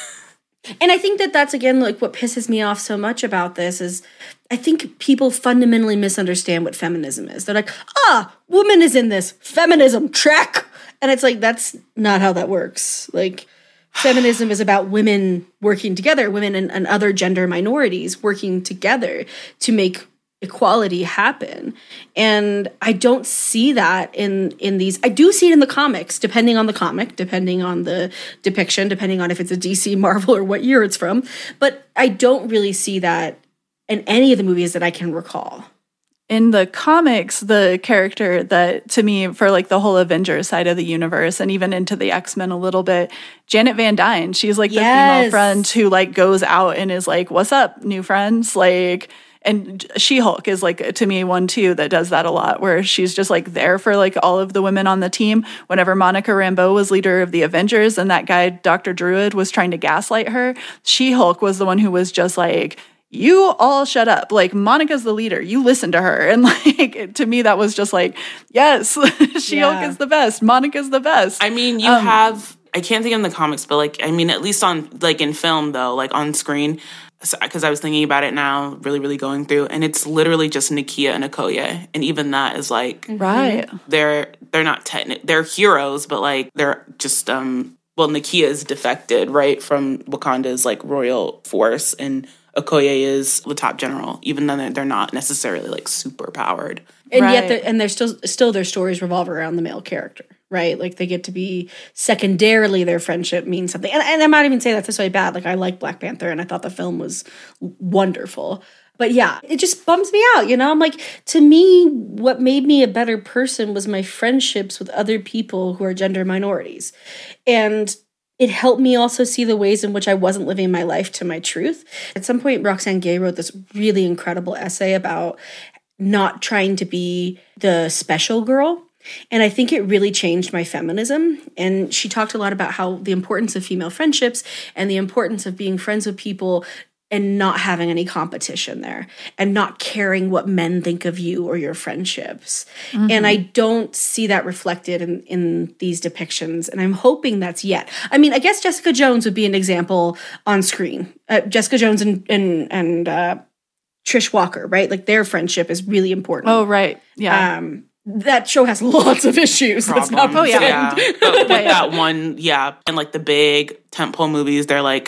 and I think that that's again like what pisses me off so much about this is I think people fundamentally misunderstand what feminism is. They're like, ah, woman is in this feminism track, and it's like that's not how that works. Like, feminism is about women working together, women and, and other gender minorities working together to make equality happen. And I don't see that in in these. I do see it in the comics, depending on the comic, depending on the depiction, depending on if it's a D C, Marvel, or what year it's from. But I don't really see that in any of the movies that I can recall. In the comics, the character that, to me, for like the whole Avengers side of the universe and even into the X-Men a little bit, Janet Van Dyne, she's like the female Yes. friend who like goes out and is like, what's up, new friends? Like, and She-Hulk is like, to me, one too that does that a lot, where she's just like there for like all of the women on the team. Whenever Monica Rambeau was leader of the Avengers and that guy, Doctor Druid, was trying to gaslight her, She-Hulk was the one who was just like, you all shut up. Like, Monica's the leader. You listen to her. And like, to me, that was just like, yes, She-Hulk Yeah. is the best. Monica's the best. I mean, you have, I can't think of the comics, but like, I mean, at least on, like in film though, like on screen, because I was thinking about it now, really, really going through, and it's literally just Nakia and Okoye. And even that is like, Right. they're, they're not technic, they're heroes, but like, they're just, um, well, Nakia is defected, right, from Wakanda's like royal force, and Okoye is the top general, even though they're- they're not necessarily like super powered. And Right. yet, they're- and they're still still their stories revolve around the male character, right? Like they get to be secondarily their friendship means something. And, and I'm not even saying that's this way bad. Like I like Black Panther, and I thought the film was wonderful. But yeah, it just bums me out. You know, I'm like, to me, what made me a better person was my friendships with other people who are gender minorities, and it helped me also see the ways in which I wasn't living my life to my truth. At some point, Roxane Gay wrote this really incredible essay about not trying to be the special girl. And I think it really changed my feminism. And she talked a lot about how the importance of female friendships and the importance of being friends with people and not having any competition there and not caring what men think of you or your friendships. Mm-hmm. And I don't see that reflected in, in these depictions. And I'm hoping that's yet. I mean, I guess Jessica Jones would be an example on screen. Uh, Jessica Jones and, and, and uh, Trish Walker, right? Like their friendship is really important. Oh, right. Yeah. Um, that show has lots of issues. That's not Problems, yeah. yeah. But with that one, yeah, and like the big tentpole movies, they're like,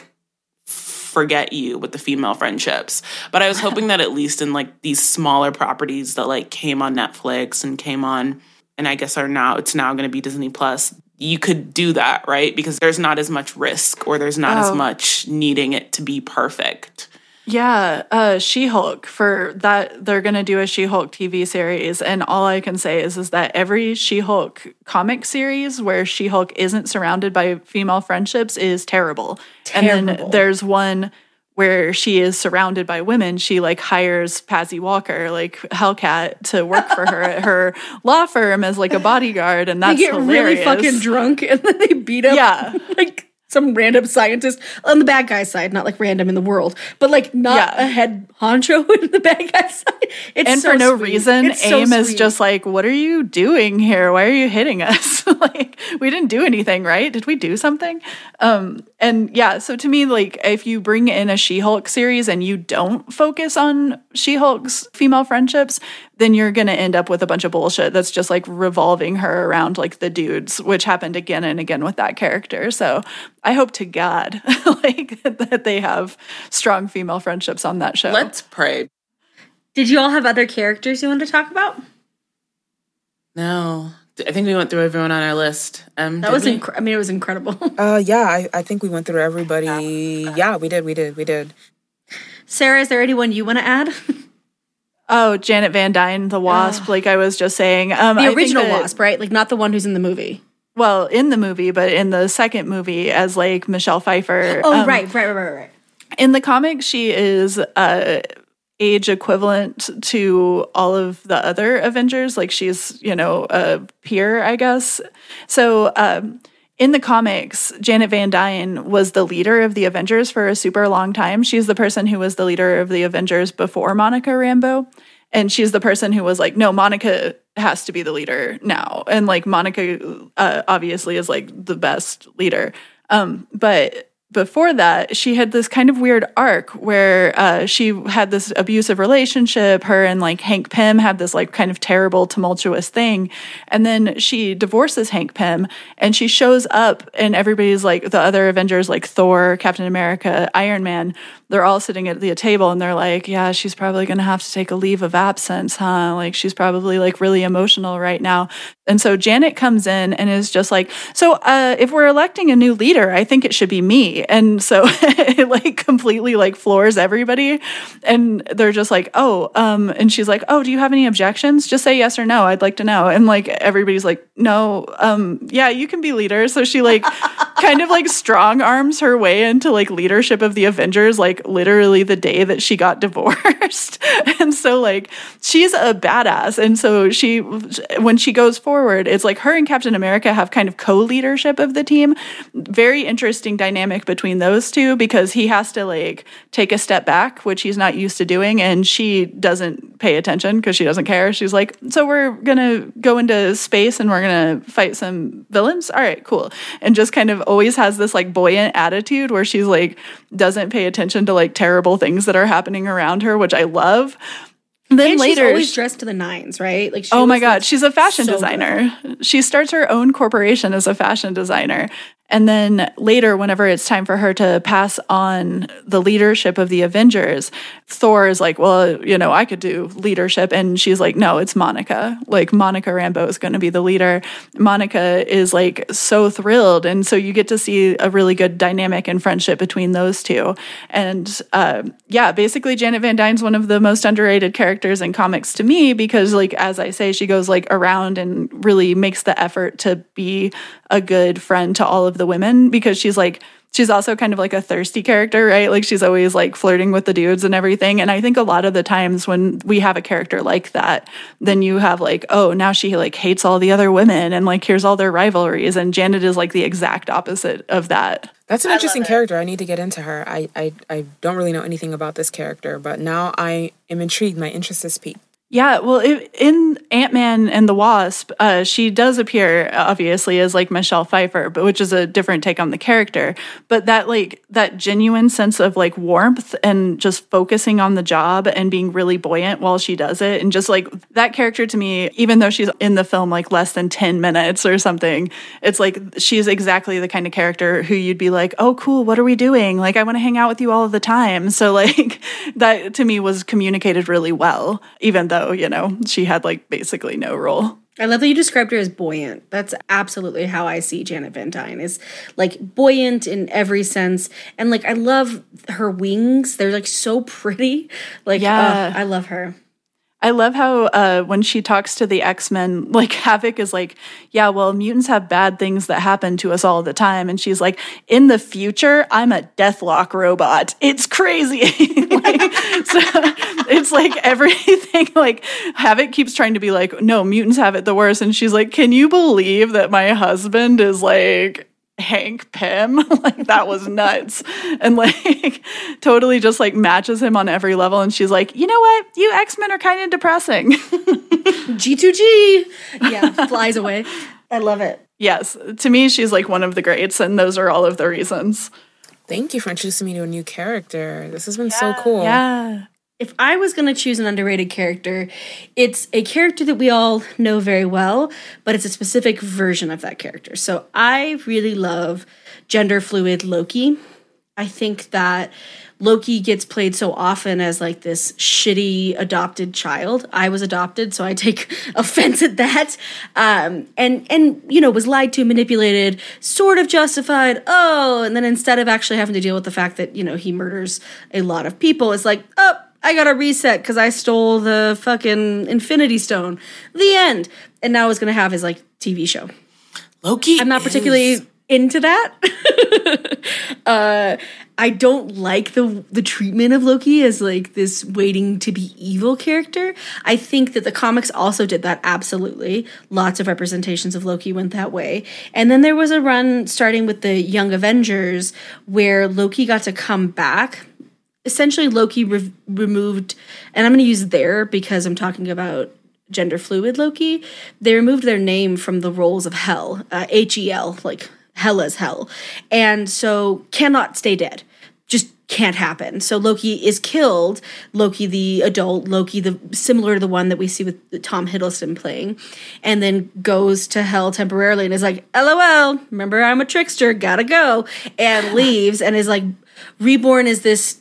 forget you with the female friendships. But I was hoping that at least in like these smaller properties that like came on Netflix and came on, and I guess are now, it's now going to be Disney Plus, you could do that, right? Because there's not as much risk or there's not Oh. as much needing it to be perfect. Yeah, uh, She-Hulk, for that, they're going to do a She-Hulk T V series, and all I can say is, is that every She-Hulk comic series where She-Hulk isn't surrounded by female friendships is terrible. And then Terrible. there's one where she is surrounded by women. She, like, hires Patsy Walker, like Hellcat, to work for her at her law firm as, like, a bodyguard, and They that's get hilarious. really fucking drunk and then they beat up Yeah. like some random scientist on the bad guy side, not like random in the world, but like not Yeah. a head honcho in the bad guy side. It's And so for no sweet. reason, It's so AIM is sweet. just like, what are you doing here? Why are you hitting us? Like, we didn't do anything, right? Did we do something? Um, and yeah, so to me, like, if you bring in a She-Hulk series and you don't focus on She-Hulk's female friendships, then you're going to end up with a bunch of bullshit that's just like revolving her around like the dudes, which happened again and again with that character. So I hope to God like that they have strong female friendships on that show. Let's pray. Did you all have other characters you wanted to talk about? No. I think we went through everyone on our list. Um, That did was, we? incre- I mean, it was incredible. Uh, yeah, I, I think we went through everybody. Yeah, we did, we did, we did. Sarah, is there anyone you want to add? Oh, Janet Van Dyne, the Wasp, like I was just saying. Um, The I think original that- Wasp, right? Like not the one who's in the movie. Well, in the movie, but in the second movie as like Michelle Pfeiffer. Oh, Um, right, right, right, right, right. In the comics, she is uh, age equivalent to all of the other Avengers. Like she's, you know, a peer, I guess. So um, in the comics, Janet Van Dyne was the leader of the Avengers for a super long time. She's the person who was the leader of the Avengers before Monica Rambeau. And she's the person who was like, no, Monica has to be the leader now. And like Monica uh, obviously is like the best leader. Um, but before that, she had this kind of weird arc where uh, she had this abusive relationship. Her and like Hank Pym had this like kind of terrible, tumultuous thing. And then she divorces Hank Pym and she shows up and everybody's like, the other Avengers like Thor, Captain America, Iron Man, they're all sitting at the table and they're like, yeah, she's probably going to have to take a leave of absence, huh? Like she's probably like really emotional right now. And so Janet comes in and is just like, so uh, if we're electing a new leader, I think it should be me. And so it like completely like floors everybody. And they're just like, oh, um, and she's like, oh, do you have any objections? Just say yes or no. I'd like to know. And like everybody's like, no, um, yeah, you can be leader. So she like kind of like strong arms her way into like leadership of the Avengers, like literally the day that she got divorced. And so like she's a badass. And so she, when she goes forward, it's like her and Captain America have kind of co-leadership of the team. Very interesting dynamic between those two because he has to like take a step back, which he's not used to doing. And she doesn't pay attention because she doesn't care. She's like, so we're going to go into space and we're going to fight some villains. All right, cool. And just kind of always has this like buoyant attitude where she's like, doesn't pay attention to like terrible things that are happening around her, which I love. Then And later, she's always dressed to the nines, right? Like, she oh my was, God, like, she's a fashion so designer. She starts her own corporation as a fashion designer. And then later, whenever it's time for her to pass on the leadership of the Avengers, Thor is like, well, you know, I could do leadership. And she's like, no, it's Monica. Like, Monica Rambeau is going to be the leader. Monica is like so thrilled. And so you get to see a really good dynamic and friendship between those two. And uh, yeah, basically, Janet Van Dyne's one of the most underrated characters in comics to me because, like, as I say, she goes like around and really makes the effort to be a good friend to all of the women because she's like, she's also kind of like a thirsty character, right? Like she's always like flirting with the dudes and everything. And I think a lot of the times when we have a character like that, then you have like, oh, now she like hates all the other women and like here's all their rivalries. And Janet is like the exact opposite of that. That's an I interesting love it. character. I need to get into her. I, I, I don't really know anything about this character, but now I am intrigued. My interest is piqued. Yeah, well, it, in Ant-Man and the Wasp, uh, she does appear obviously as like Michelle Pfeiffer, but which is a different take on the character. But that like that genuine sense of like warmth and just focusing on the job and being really buoyant while she does it, and just like that character to me, even though she's in the film like less than ten minutes or something, it's like she's exactly the kind of character who you'd be like, oh, cool, what are we doing? Like, I want to hang out with you all of the time. So like that to me was communicated really well, even though. You know, she had like basically no role. I love that you described her as buoyant. That's absolutely how I see Janet Van Dyne, is like buoyant in every sense. And like, I love her wings. They're like so pretty. Like, Yeah. oh, I love her. I love how uh, when she talks to the X-Men, like Havoc is like, yeah, well, mutants have bad things that happen to us all the time. And she's like, in the future, I'm a Deathlock robot. It's crazy. Like, so it's like everything, like Havoc keeps trying to be like, no, mutants have it the worst. And she's like, can you believe that my husband is like Hank Pym? Like, that was nuts. And like totally just like matches him on every level. And she's like, you know what? You X-Men are kind of depressing. G two G. Yeah, flies away. I love it. Yes. To me, she's like one of the greats. And those are all of the reasons. Thank you for introducing me to a new character. This has been so cool. Yeah. If I was going to choose an underrated character, it's a character that we all know very well, but it's a specific version of that character. So I really love gender fluid Loki. I think that Loki gets played so often as like this shitty adopted child. I was adopted, so I take offense at that. Um, and, and, you know, was lied to, manipulated, sort of justified. Oh, and then instead of actually having to deal with the fact that, you know, he murders a lot of people, it's like, oh, I got to reset because I stole the fucking Infinity Stone. The end. And now he's going to have his like T V show. Loki I'm not particularly is- into that. uh, I don't like the the treatment of Loki as like this waiting to be evil character. I think that the comics also did that, absolutely. Lots of representations of Loki went that way. And then there was a run starting with the Young Avengers where Loki got to come back. Essentially, Loki re- removed, and I'm going to use their because I'm talking about gender fluid Loki. They removed their name from the roles of Hel, uh, H E L, like Hela's Hell. And so cannot stay dead. Just can't happen. So Loki is killed. Loki, the adult, Loki, the similar to the one that we see with Tom Hiddleston playing, and then goes to hell temporarily and is like, LOL, remember I'm a trickster, gotta go, and leaves and is like reborn as this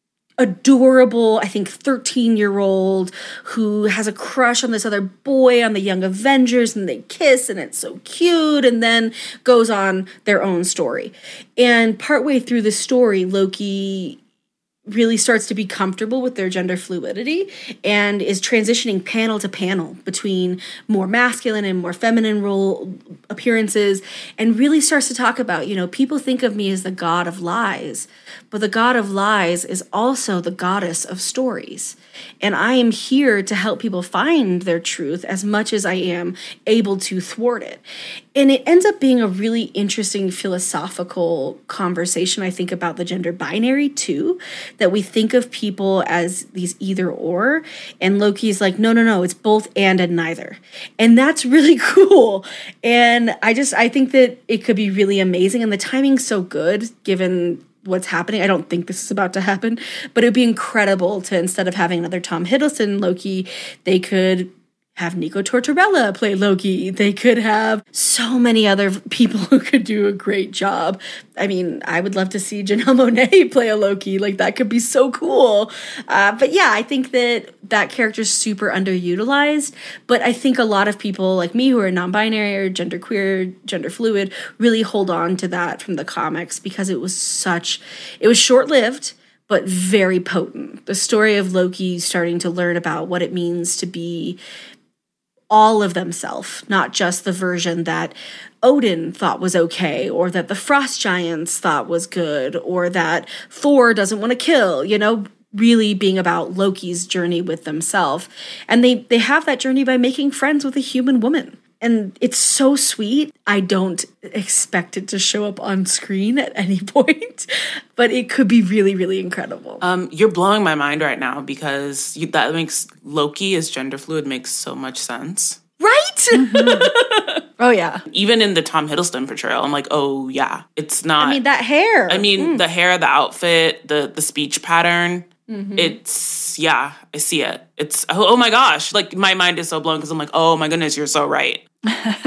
adorable, I think, thirteen-year-old who has a crush on this other boy on the Young Avengers, and they kiss, and it's so cute, and then goes on their own story. And partway through the story, Loki really starts to be comfortable with their gender fluidity and is transitioning panel to panel between more masculine and more feminine role appearances, and really starts to talk about, you know, people think of me as the god of lies, but the god of lies is also the goddess of stories. And I am here to help people find their truth as much as I am able to thwart it. And it ends up being a really interesting philosophical conversation, I think, about the gender binary too, that we think of people as these either or, and Loki's like, no, no, no, it's both and and neither. And that's really cool. And I just, I think that it could be really amazing, and the timing's so good given what's happening. I don't think this is about to happen, but it would be incredible to, instead of having another Tom Hiddleston Loki, they could have Nico Tortorella play Loki. They could have so many other people who could do a great job. I mean, I would love to see Janelle Monáe play a Loki. Like, that could be so cool. Uh, but yeah, I think that that character's super underutilized. But I think a lot of people like me who are non-binary or genderqueer, gender fluid, really hold on to that from the comics because it was such, it was short-lived, but very potent. The story of Loki starting to learn about what it means to be all of themselves, not just the version that Odin thought was okay, or that the Frost Giants thought was good, or that Thor doesn't want to kill, you know, really being about Loki's journey with themselves. And they, they have that journey by making friends with a human woman. And it's so sweet. I don't expect it to show up on screen at any point, but it could be really, really incredible. Um, you're blowing my mind right now because you, that makes Loki as gender fluid makes so much sense. Right? Mm-hmm. Oh, yeah. Even in the Tom Hiddleston portrayal, I'm like, oh, yeah. It's not... I mean, that hair. I mean, Mm. the hair, the outfit, the, the speech pattern... Mm-hmm. It's, yeah, I see it. It's, oh, oh my gosh. Like, my mind is so blown because I'm like, oh my goodness, you're so right.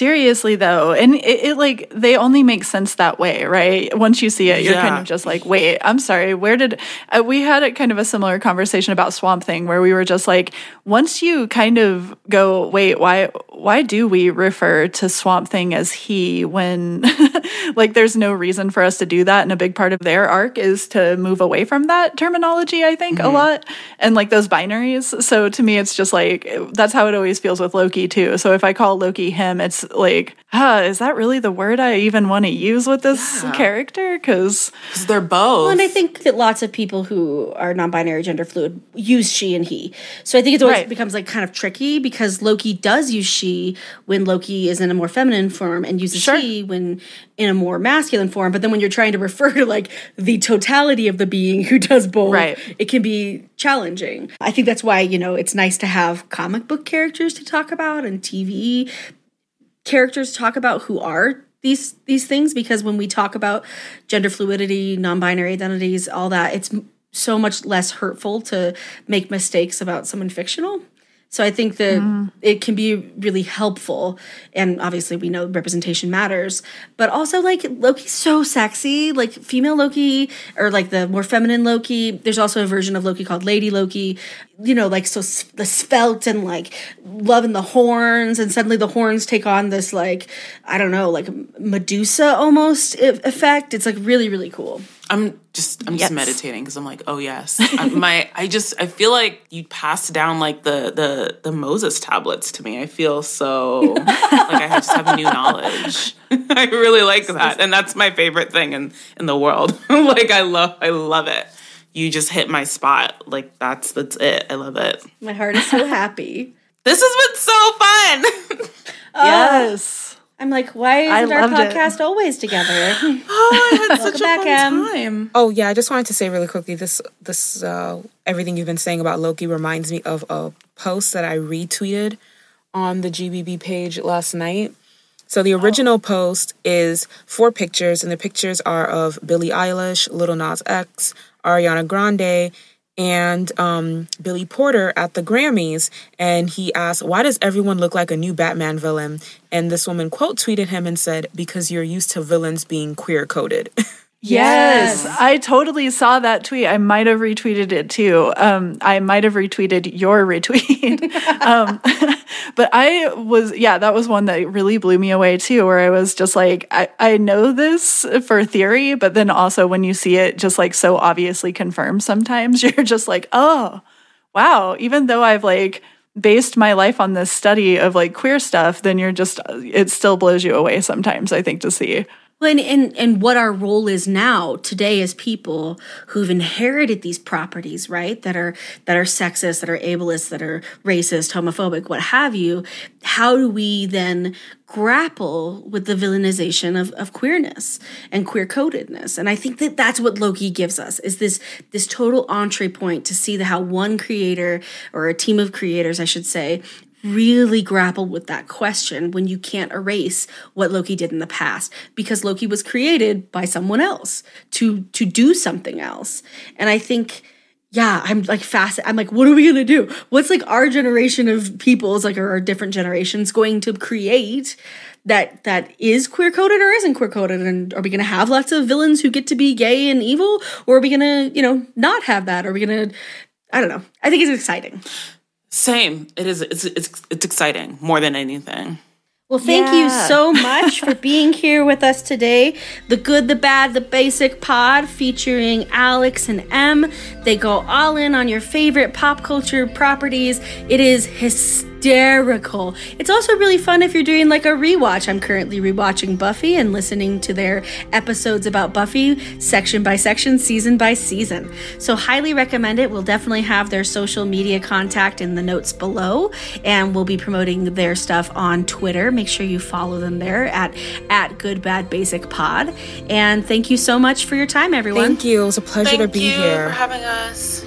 Seriously, though, and it, it like they only make sense that way, right? Once you see it, you're Yeah. kind of just like, wait, I'm sorry, where did uh, we had a kind of a similar conversation about Swamp Thing, where we were just like, once you kind of go, wait, why why do we refer to Swamp Thing as he when like there's no reason for us to do that, and a big part of their arc is to move away from that terminology, I think, mm-hmm. a lot, and like those binaries. So to me, it's just like that's how it always feels with Loki too. So if I call Loki him, it's like, huh, is that really the word I even want to use with this yeah. character? Because they're both. Well, and I think that lots of people who are non-binary, gender fluid, use she and he. So I think it always right. becomes like kind of tricky because Loki does use she when Loki is in a more feminine form and uses sure. he when in a more masculine form. But then when you're trying to refer to like the totality of the being who does both, right. it can be challenging. I think that's why, you know, it's nice to have comic book characters to talk about and T V characters talk about who are these these things, because when we talk about gender fluidity, non-binary identities, all that, it's so much less hurtful to make mistakes about someone fictional. So I think that mm. it can be really helpful. And obviously we know representation matters. But also, like, Loki's so sexy. Like, female Loki, or, like, the more feminine Loki. There's also a version of Loki called Lady Loki. You know, like, so the svelte and, like, loving the horns. And suddenly the horns take on this, like, I don't know, like, Medusa almost effect. It's, like, really, really cool. I'm just I'm yes. just meditating because I'm like, oh yes, I, my I just I feel like you passed down like the the the Moses tablets to me. I feel so like I just have new knowledge. I really like that, and that's my favorite thing in in the world. Like I love I love it. You just hit my spot. Like that's that's it. I love it. My heart is so happy. This has been so fun. Yes. I'm like, why isn't our podcast it. always together? Oh, I had such a back, fun Em. time. Oh, yeah, I just wanted to say really quickly, this, this uh, everything you've been saying about Loki reminds me of a post that I retweeted on the G B B page last night. So the original oh. post is four pictures, and the pictures are of Billie Eilish, Lil Nas X, Ariana Grande, and um, Billy Porter at the Grammys, and he asked, why does everyone look like a new Batman villain? And this woman quote tweeted him and said, because you're used to villains being queer-coded. Yes, I totally saw that tweet. I might have retweeted it too. Um, I might have retweeted your retweet. um, but I was, yeah, that was one that really blew me away too, where I was just like, I, I know this for theory, but then also when you see it just like so obviously confirmed sometimes, you're just like, oh, wow, even though I've like based my life on this study of like queer stuff, then you're just, it still blows you away sometimes, I think, to see. Well, and, and, and what our role is now today as people who've inherited these properties, right? That are that are sexist, that are ableist, that are racist, homophobic, what have you. How do we then grapple with the villainization of, of queerness and queer-codedness? And I think that that's what Loki gives us, is this this total entree point to see the, how one creator, or a team of creators, I should say, really grapple with that question when you can't erase what Loki did in the past, because Loki was created by someone else to to do something else. And I think, yeah, I'm like fascinated. I'm like, what are we gonna do? What's like our generation of people, is like, or our different generations going to create that that is queer coded or isn't queer coded? And are we gonna have lots of villains who get to be gay and evil, or are we gonna, you know, not have that? Are we gonna, I don't know. I think it's exciting. Same. It is. It's it's it's exciting more than anything. Well, thank yeah. you so much for being here with us today. The Good, the Bad, the Basic pod featuring Alex and Em. They go all in on your favorite pop culture properties. It is hysterical. It's also really fun if you're doing like a rewatch. I'm currently rewatching Buffy and listening to their episodes about Buffy section by section, season by season. So highly recommend it. We'll definitely have their social media contact in the notes below, and we'll be promoting their stuff on Twitter. Make sure you follow them there at, at Good Bad Basic Pod. And thank you so much for your time, everyone. Thank you. It was a pleasure thank to be you here. For having us.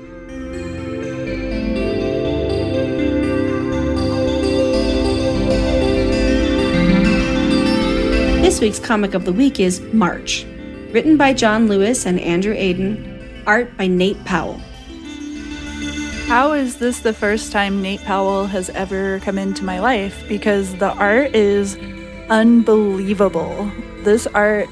This week's comic of the week is March, written by John Lewis and Andrew Aiden, art by Nate Powell. How is this the first time Nate Powell has ever come into my life? Because the art is unbelievable. This art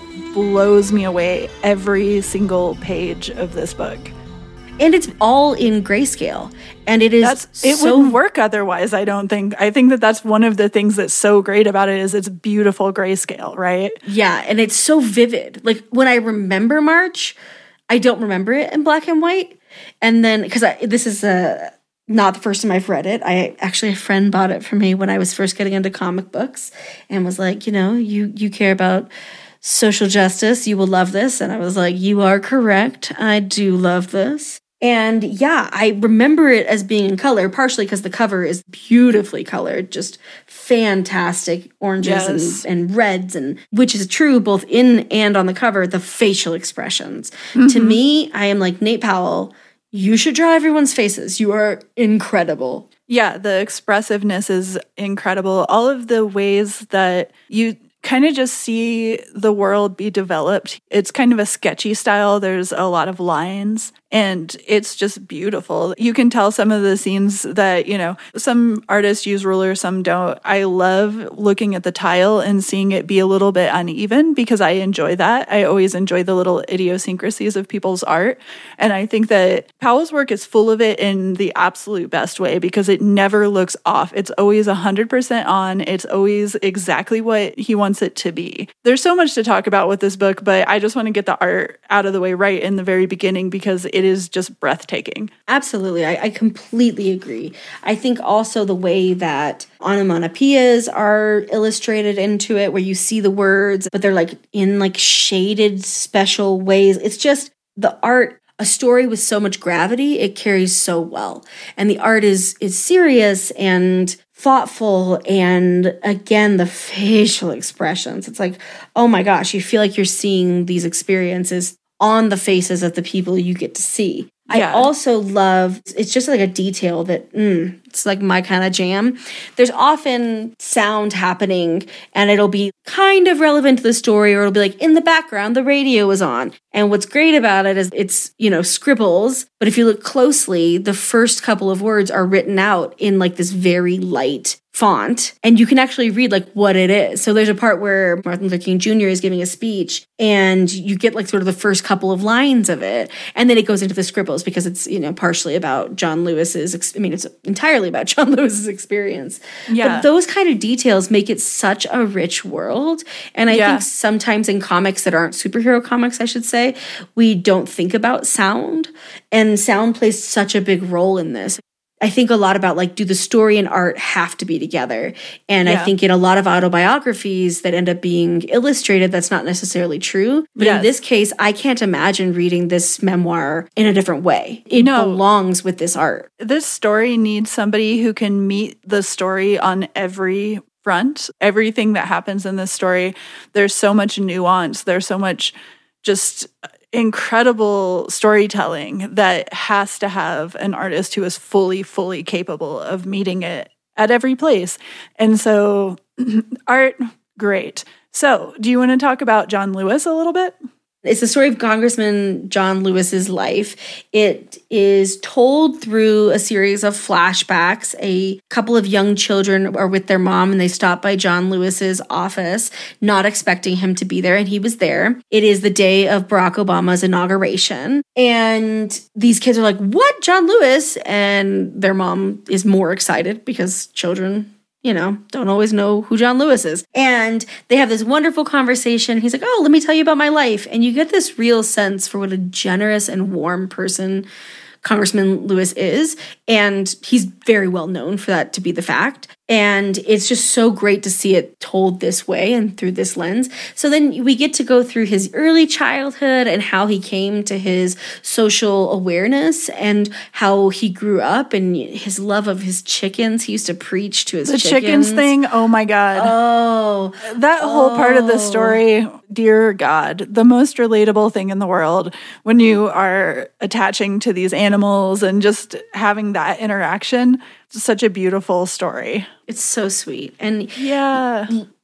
blows me away every single page of this book. And it's all in grayscale. And it is That's, it so wouldn't work otherwise, I don't think. I think that that's one of the things that's so great about it is it's beautiful grayscale, right? Yeah, and it's so vivid. Like, when I remember March, I don't remember it in black and white. And then, because this is uh, not the first time I've read it. I actually, a friend bought it for me when I was first getting into comic books and was like, you know, you you care about social justice, you will love this. And I was like, you are correct. I do love this. And yeah, I remember it as being in color, partially because the cover is beautifully colored, just fantastic oranges Yes. and, and reds, and which is true both in and on the cover, the facial expressions. Mm-hmm. To me, I am like, Nate Powell, you should draw everyone's faces. You are incredible. Yeah, the expressiveness is incredible. All of the ways that you kind of just see the world be developed. It's kind of a sketchy style. There's a lot of lines and it's just beautiful. You can tell some of the scenes that, you know, some artists use rulers, some don't. I love looking at the tile and seeing it be a little bit uneven because I enjoy that. I always enjoy the little idiosyncrasies of people's art. And I think that Powell's work is full of it in the absolute best way because it never looks off. It's always one hundred percent on. It's always exactly what he wants it to be. There's so much to talk about with this book, but I just want to get the art out of the way right in the very beginning because it is just breathtaking. Absolutely. I, I completely agree. I think also the way that onomatopoeias are illustrated into it, where you see the words, but they're like in like shaded special ways. It's just the art. A story with so much gravity, it carries so well. And the art is is serious and thoughtful, and again, the facial expressions. It's like, oh my gosh, you feel like you're seeing these experiences on the faces of the people you get to see. Yeah. I also love, it's just like a detail that, mm, it's like my kind of jam. There's often sound happening and it'll be kind of relevant to the story, or it'll be like in the background, the radio is on. And what's great about it is it's, you know, scribbles. But if you look closely, the first couple of words are written out in like this very light font, and you can actually read like what it is. So there's a part where Martin Luther King Junior is giving a speech and you get like sort of the first couple of lines of it. And then it goes into the scribbles because it's, you know, partially about John Lewis's, ex- I mean, it's entirely about John Lewis's experience. Yeah. But those kind of details make it such a rich world. And I Yeah. think sometimes in comics that aren't superhero comics, I should say, we don't think about sound. And sound plays such a big role in this. I think a lot about like, do the story and art have to be together? And Yeah. I think in a lot of autobiographies that end up being illustrated, that's not necessarily true. But Yes. in this case, I can't imagine reading this memoir in a different way. It No. belongs with this art. This story needs somebody who can meet the story on every front. Everything that happens in this story, there's so much nuance. There's so much just incredible storytelling that has to have an artist who is fully, fully capable of meeting it at every place. And so, art, great. So, do you want to talk about John Lewis a little bit? It's the story of Congressman John Lewis's life. It is told through a series of flashbacks. A couple of young children are with their mom and they stop by John Lewis's office, not expecting him to be there, and he was there. It is the day of Barack Obama's inauguration. And these kids are like, "What? John Lewis?" And their mom is more excited because children, you know, don't always know who John Lewis is. And they have this wonderful conversation. He's like, "Oh, let me tell you about my life." And you get this real sense for what a generous and warm person Congressman Lewis is. And he's very well known for that to be the fact. And it's just so great to see it told this way and through this lens. So then we get to go through his early childhood and how he came to his social awareness and how he grew up and his love of his chickens. He used to preach to his The chickens. chickens thing, oh my God. Oh, That whole part of the Oh. story, dear God, the most relatable thing in the world when you are attaching to these animals and just having that interaction. It's such a beautiful story. it's so sweet. And Yeah.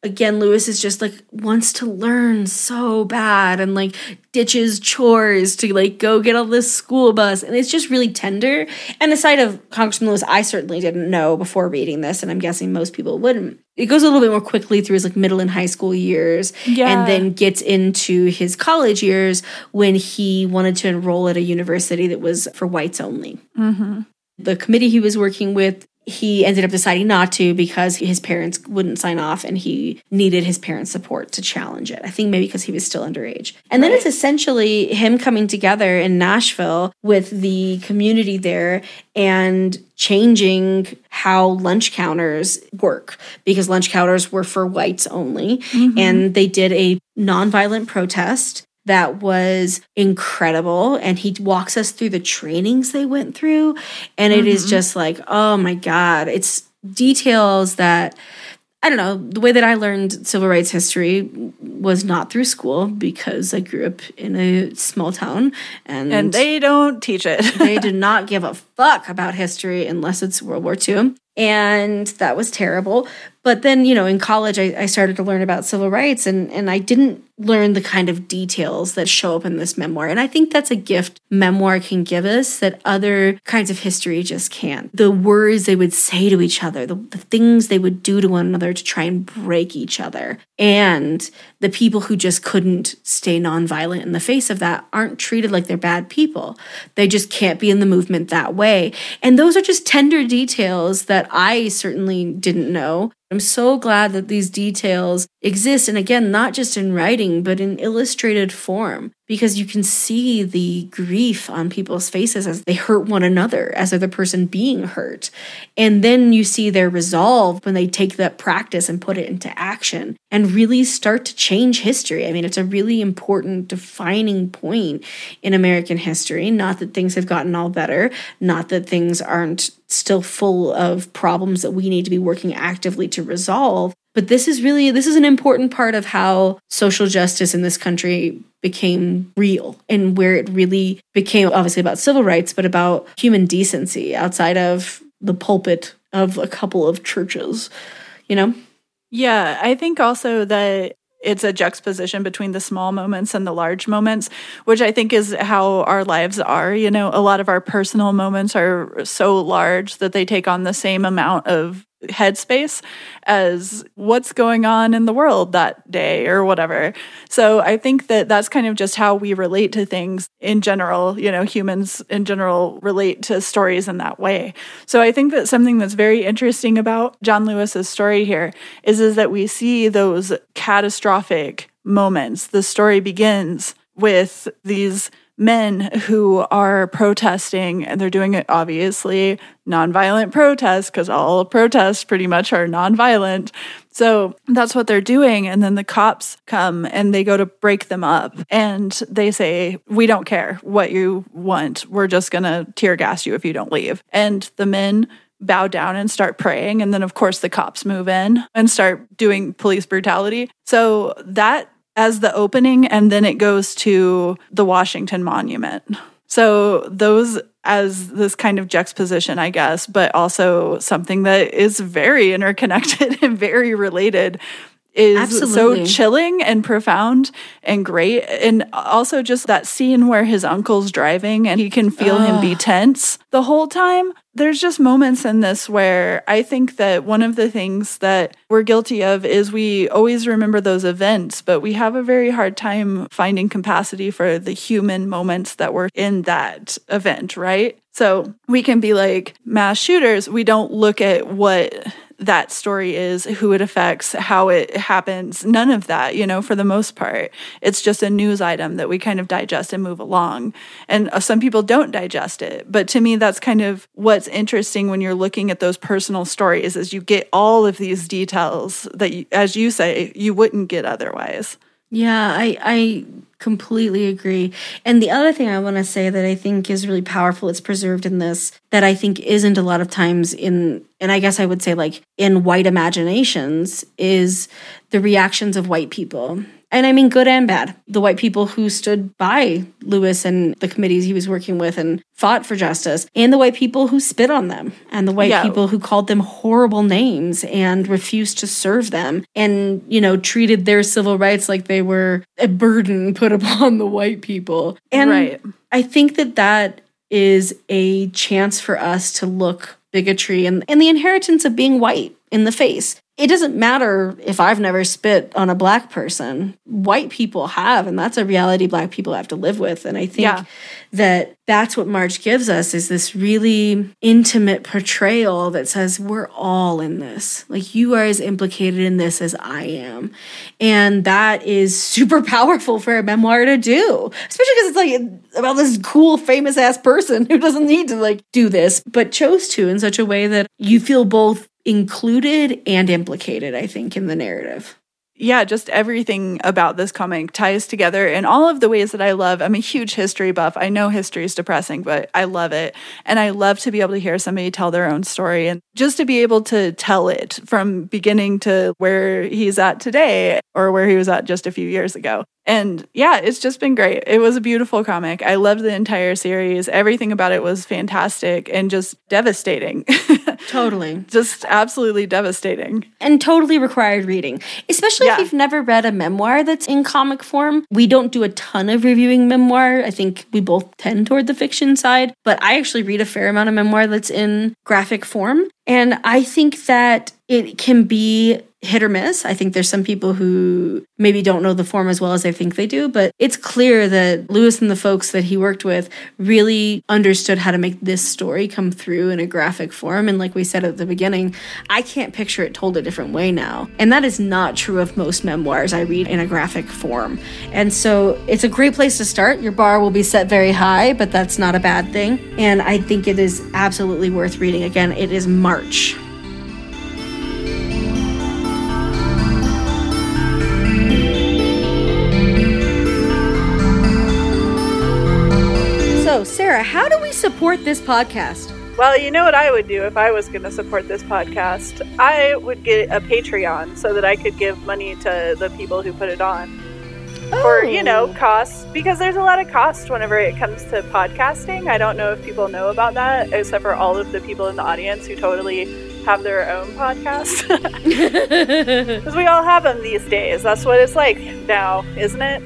again, Lewis is just like wants to learn so bad and like ditches chores to like go get on this school bus. And it's just really tender. And aside of Congressman Lewis, I certainly didn't know before reading this, and I'm guessing most people wouldn't. It goes a little bit more quickly through his like middle and high school years, Yeah. and then gets into his college years when he wanted to enroll at a university that was for whites only. Mm-hmm. The committee he was working with, he ended up deciding not to because his parents wouldn't sign off and he needed his parents' support to challenge it. I think maybe because he was still underage. And then it's essentially him coming together in Nashville with the community there and changing how lunch counters work, because lunch counters were for whites only. Mm-hmm. And they did a nonviolent protest that was incredible. And he walks us through the trainings they went through. And it mm-hmm. is just like, oh my God, it's details that, I don't know, the way that I learned civil rights history was not through school because I grew up in a small town. And, and they don't teach it. They do not give a fuck about history unless it's World War Two. And that was terrible. But then, you know, in college, I, I started to learn about civil rights, and, and I didn't learn the kind of details that show up in this memoir. And I think that's a gift memoir can give us that other kinds of history just can't. The words they would say to each other, the, the things they would do to one another to try and break each other. And the people who just couldn't stay nonviolent in the face of that aren't treated like they're bad people. They just can't be in the movement that way. And those are just tender details that I certainly didn't know. I'm so glad that these details exist. And again, not just in writing, but in illustrated form, because you can see the grief on people's faces as they hurt one another, as they're the person being hurt. And then you see their resolve when they take that practice and put it into action and really start to change history. I mean, it's a really important defining point in American history. Not that things have gotten all better, not that things aren't still full of problems that we need to be working actively to resolve. But this is really, this is an important part of how social justice in this country became real, and where it really became obviously about civil rights, but about human decency outside of the pulpit of a couple of churches, you know? Yeah, I think also that it's a juxtaposition between the small moments and the large moments, which I think is how our lives are. You know, a lot of our personal moments are so large that they take on the same amount of headspace as what's going on in the world that day or whatever. So I think that that's kind of just how we relate to things in general. You know, humans in general relate to stories in that way. So I think that something that's very interesting about John Lewis's story here is, is that we see those catastrophic moments. The story begins with these men who are protesting, and they're doing it obviously nonviolent protests, because all protests pretty much are nonviolent. So that's what they're doing. And then the cops come and they go to break them up. And they say, we don't care what you want. We're just going to tear gas you if you don't leave. And the men bow down and start praying. And then, of course, the cops move in and start doing police brutality. So that as the opening, and then it goes to the Washington Monument. So those as this kind of juxtaposition, I guess, but also something that is very interconnected and very related is Absolutely. so chilling and profound and great. And also just that scene where his uncle's driving and he can feel Ugh. him be tense the whole time. There's just moments in this where I think that one of the things that we're guilty of is we always remember those events, but we have a very hard time finding capacity for the human moments that were in that event, right? So we can be like mass shooters. We don't look at what that story is, who it affects, how it happens, none of that, you know, for the most part. It's just a news item that we kind of digest and move along. And some people don't digest it. But to me, that's kind of what's interesting when you're looking at those personal stories, is you get all of these details that, you, as you say, you wouldn't get otherwise. Yeah, I, I completely agree. And the other thing I want to say that I think is really powerful, it's preserved in this, that I think isn't a lot of times in, and I guess I would say like in white imaginations, is the reactions of white people And I mean good and bad. The white people who stood by Lewis and the committees he was working with and fought for justice, and the white people who spit on them, and the white Yeah. people who called them horrible names and refused to serve them, and, you know, treated their civil rights like they were a burden put upon the white people. And Right. I think that that is a chance for us to look bigotry and, and the inheritance of being white in the face. It doesn't matter if I've never spit on a black person. White people have, and that's a reality black people have to live with. And I think Yeah. that that's what March gives us, is this really intimate portrayal that says we're all in this. Like, you are as implicated in this as I am. And that is super powerful for a memoir to do, especially because it's like about this cool, famous ass person who doesn't need to like do this, but chose to in such a way that you feel both included and implicated, I think, in the narrative. Yeah, just everything about this comic ties together in all of the ways that I love. I'm a huge history buff. I know history is depressing, but I love it. And I love to be able to hear somebody tell their own story and just to be able to tell it from beginning to where he's at today or where he was at just a few years ago. And yeah, it's just been great. It was a beautiful comic. I loved the entire series. Everything about it was fantastic and just devastating. Totally. Just absolutely devastating. And totally required reading, especially Yeah. if you've never read a memoir that's in comic form. We don't do a ton of reviewing memoir. I think we both tend toward the fiction side, but I actually read a fair amount of memoir that's in graphic form. And I think that it can be hit or miss. I think there's some people who maybe don't know the form as well as they think they do, but it's clear that Lewis and the folks that he worked with really understood how to make this story come through in a graphic form. And like we said at the beginning, I can't picture it told a different way now. And that is not true of most memoirs I read in a graphic form. And so it's a great place to start. Your bar will be set very high, but that's not a bad thing. And I think it is absolutely worth reading. Again, it is March. So, Sarah, how do we support this podcast? Well, you know what I would do if I was going to support this podcast? I would get a Patreon so that I could give money to the people who put it on. For, you know, costs, because there's a lot of cost whenever it comes to podcasting. I don't know if people know about that, except for all of the people in the audience who totally have their own podcast. Because we all have them these days. That's what it's like now, isn't it?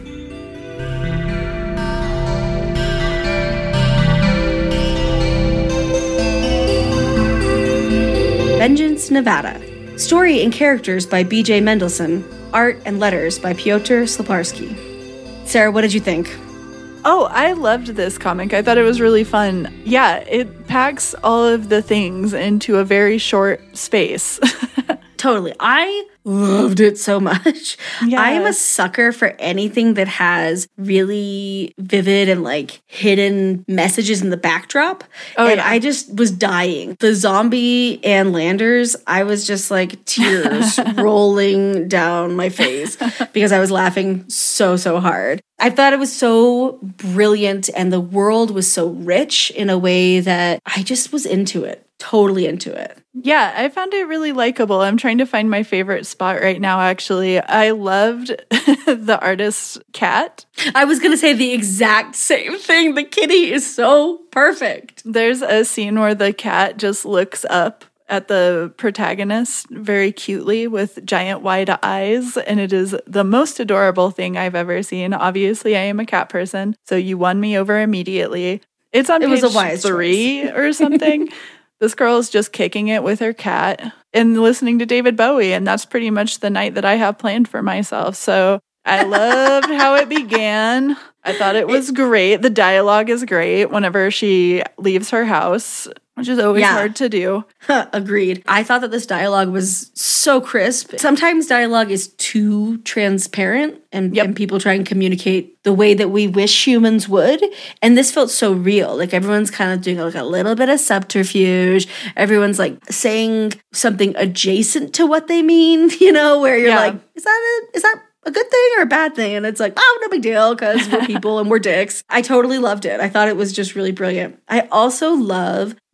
Vengeance, Nevada. Story and characters by B J Mendelsohn. Art and letters by Piotr Slaparski. Sarah, what did you think? Oh, I loved this comic. I thought it was really fun. Yeah, it packs all of the things into a very short space. Totally. I loved it so much. Yeah. I am a sucker for anything that has really vivid and like hidden messages in the backdrop. Oh, and yeah. I just was dying. The zombie and Landers, I was just like tears rolling down my face because I was laughing so, so hard. I thought it was so brilliant and the world was so rich in a way that I just was into it. Totally into it. Yeah, I found it really likable. I'm trying to find my favorite spot right now, actually. I loved the artist's cat. I was going to say the exact same thing. The kitty is so perfect. There's a scene where the cat just looks up at the protagonist very cutely with giant wide eyes, and it is the most adorable thing I've ever seen. Obviously, I am a cat person, so you won me over immediately. It's on It page was a wise three choice. or something. This girl is just kicking it with her cat and listening to David Bowie, and that's pretty much the night that I have planned for myself. So I loved how it began. I thought it was great. The dialogue is great whenever she leaves her house, which is always Yeah. hard to do. Agreed. I thought that this dialogue was so crisp. Sometimes dialogue is too transparent and, Yep. and people try and communicate the way that we wish humans would. And this felt so real. Like everyone's kind of doing like a little bit of subterfuge. Everyone's like saying something adjacent to what they mean, you know, where you're Yeah. like, is that a, is that a good thing or a bad thing? And it's like, oh, no big deal because we're people and we're dicks. I totally loved it. I thought it was just really brilliant. I also love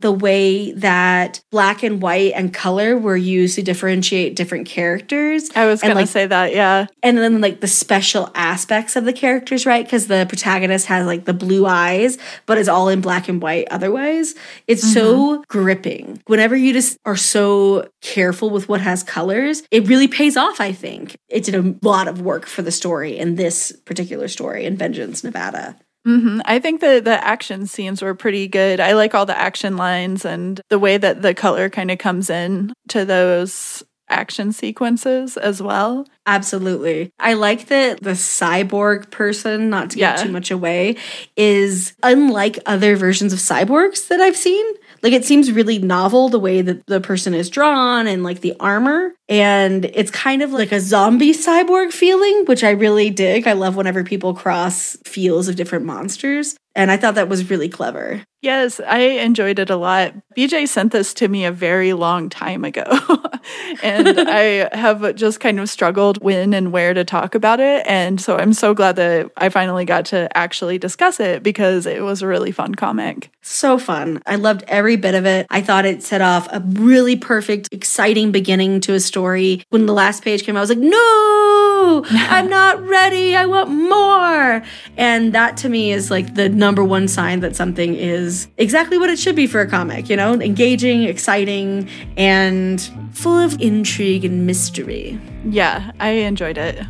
the way that black and white and color were used to differentiate different characters. I was going like, to say that, yeah. And then like the special aspects of the characters, right? Because the protagonist has like the blue eyes, but is all in black and white otherwise. It's mm-hmm. so gripping. Whenever you just are so careful with what has colors, it really pays off, I think. It did a lot of work for the story in this particular story in Vengeance, Nevada. Mm-hmm. I think the, the action scenes were pretty good. I like all the action lines and the way that the color kind of comes in to those action sequences as well. Absolutely. I like that the cyborg person, not to give yeah. too much away, is unlike other versions of cyborgs that I've seen. Like, it seems really novel the way that the person is drawn and like the armor. And it's kind of like a zombie cyborg feeling, which I really dig. I love whenever people cross feels of different monsters. And I thought that was really clever. Yes, I enjoyed it a lot. B J sent this to me a very long time ago. And I have just kind of struggled when and where to talk about it. And so I'm so glad that I finally got to actually discuss it because it was a really fun comic. So fun. I loved every bit of it. I thought it set off a really perfect, exciting beginning to a story. When the last page came, I was like, no, I'm not ready. I want more. And that to me is like the number one sign that something is exactly what it should be for a comic, you know, engaging, exciting, and full of intrigue and mystery. Yeah, I enjoyed it.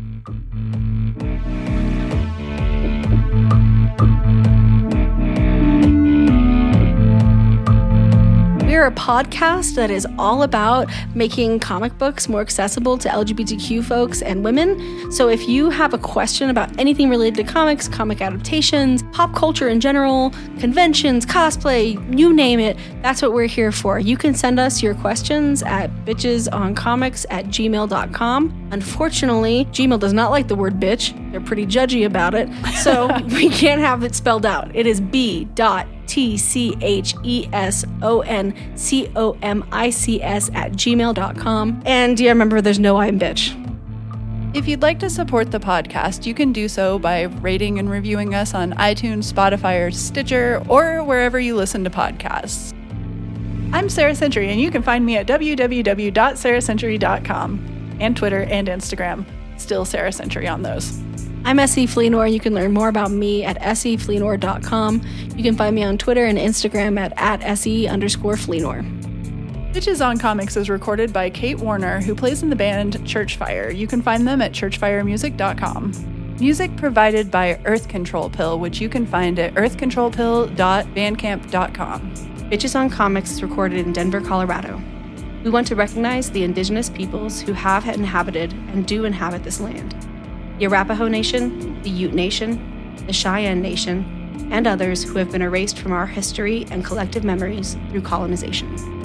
We're a podcast that is all about making comic books more accessible to L G B T Q folks and women. So if you have a question about anything related to comics, comic adaptations, pop culture in general, conventions, cosplay, you name it, that's what we're here for. You can send us your questions at bitchesoncomics at gmail dot com. Unfortunately, Gmail does not like the word bitch. They're pretty judgy about it. So we can't have it spelled out. It is B dot T C H E S O N C O M I C S at gmail dot com. And yeah, remember, there's no I in bitch. If you'd like to support the podcast, you can do so by rating and reviewing us on iTunes, Spotify, or Stitcher, or wherever you listen to podcasts. I'm Sarah Century, and you can find me at w w w dot sarah century dot com and Twitter and Instagram. Still Sarah Century on those. I'm S E Fleenor. You can learn more about me at s e fleenor dot com. You can find me on Twitter and Instagram at, at se underscore Fleenor. Bitches on Comics is recorded by Kate Warner, who plays in the band Churchfire. You can find them at church fire music dot com. Music provided by Earth Control Pill, which you can find at earth control pill dot bandcamp dot com. Bitches on Comics is recorded in Denver, Colorado. We want to recognize the indigenous peoples who have inhabited and do inhabit this land. The Arapaho Nation, the Ute Nation, the Cheyenne Nation, and others who have been erased from our history and collective memories through colonization.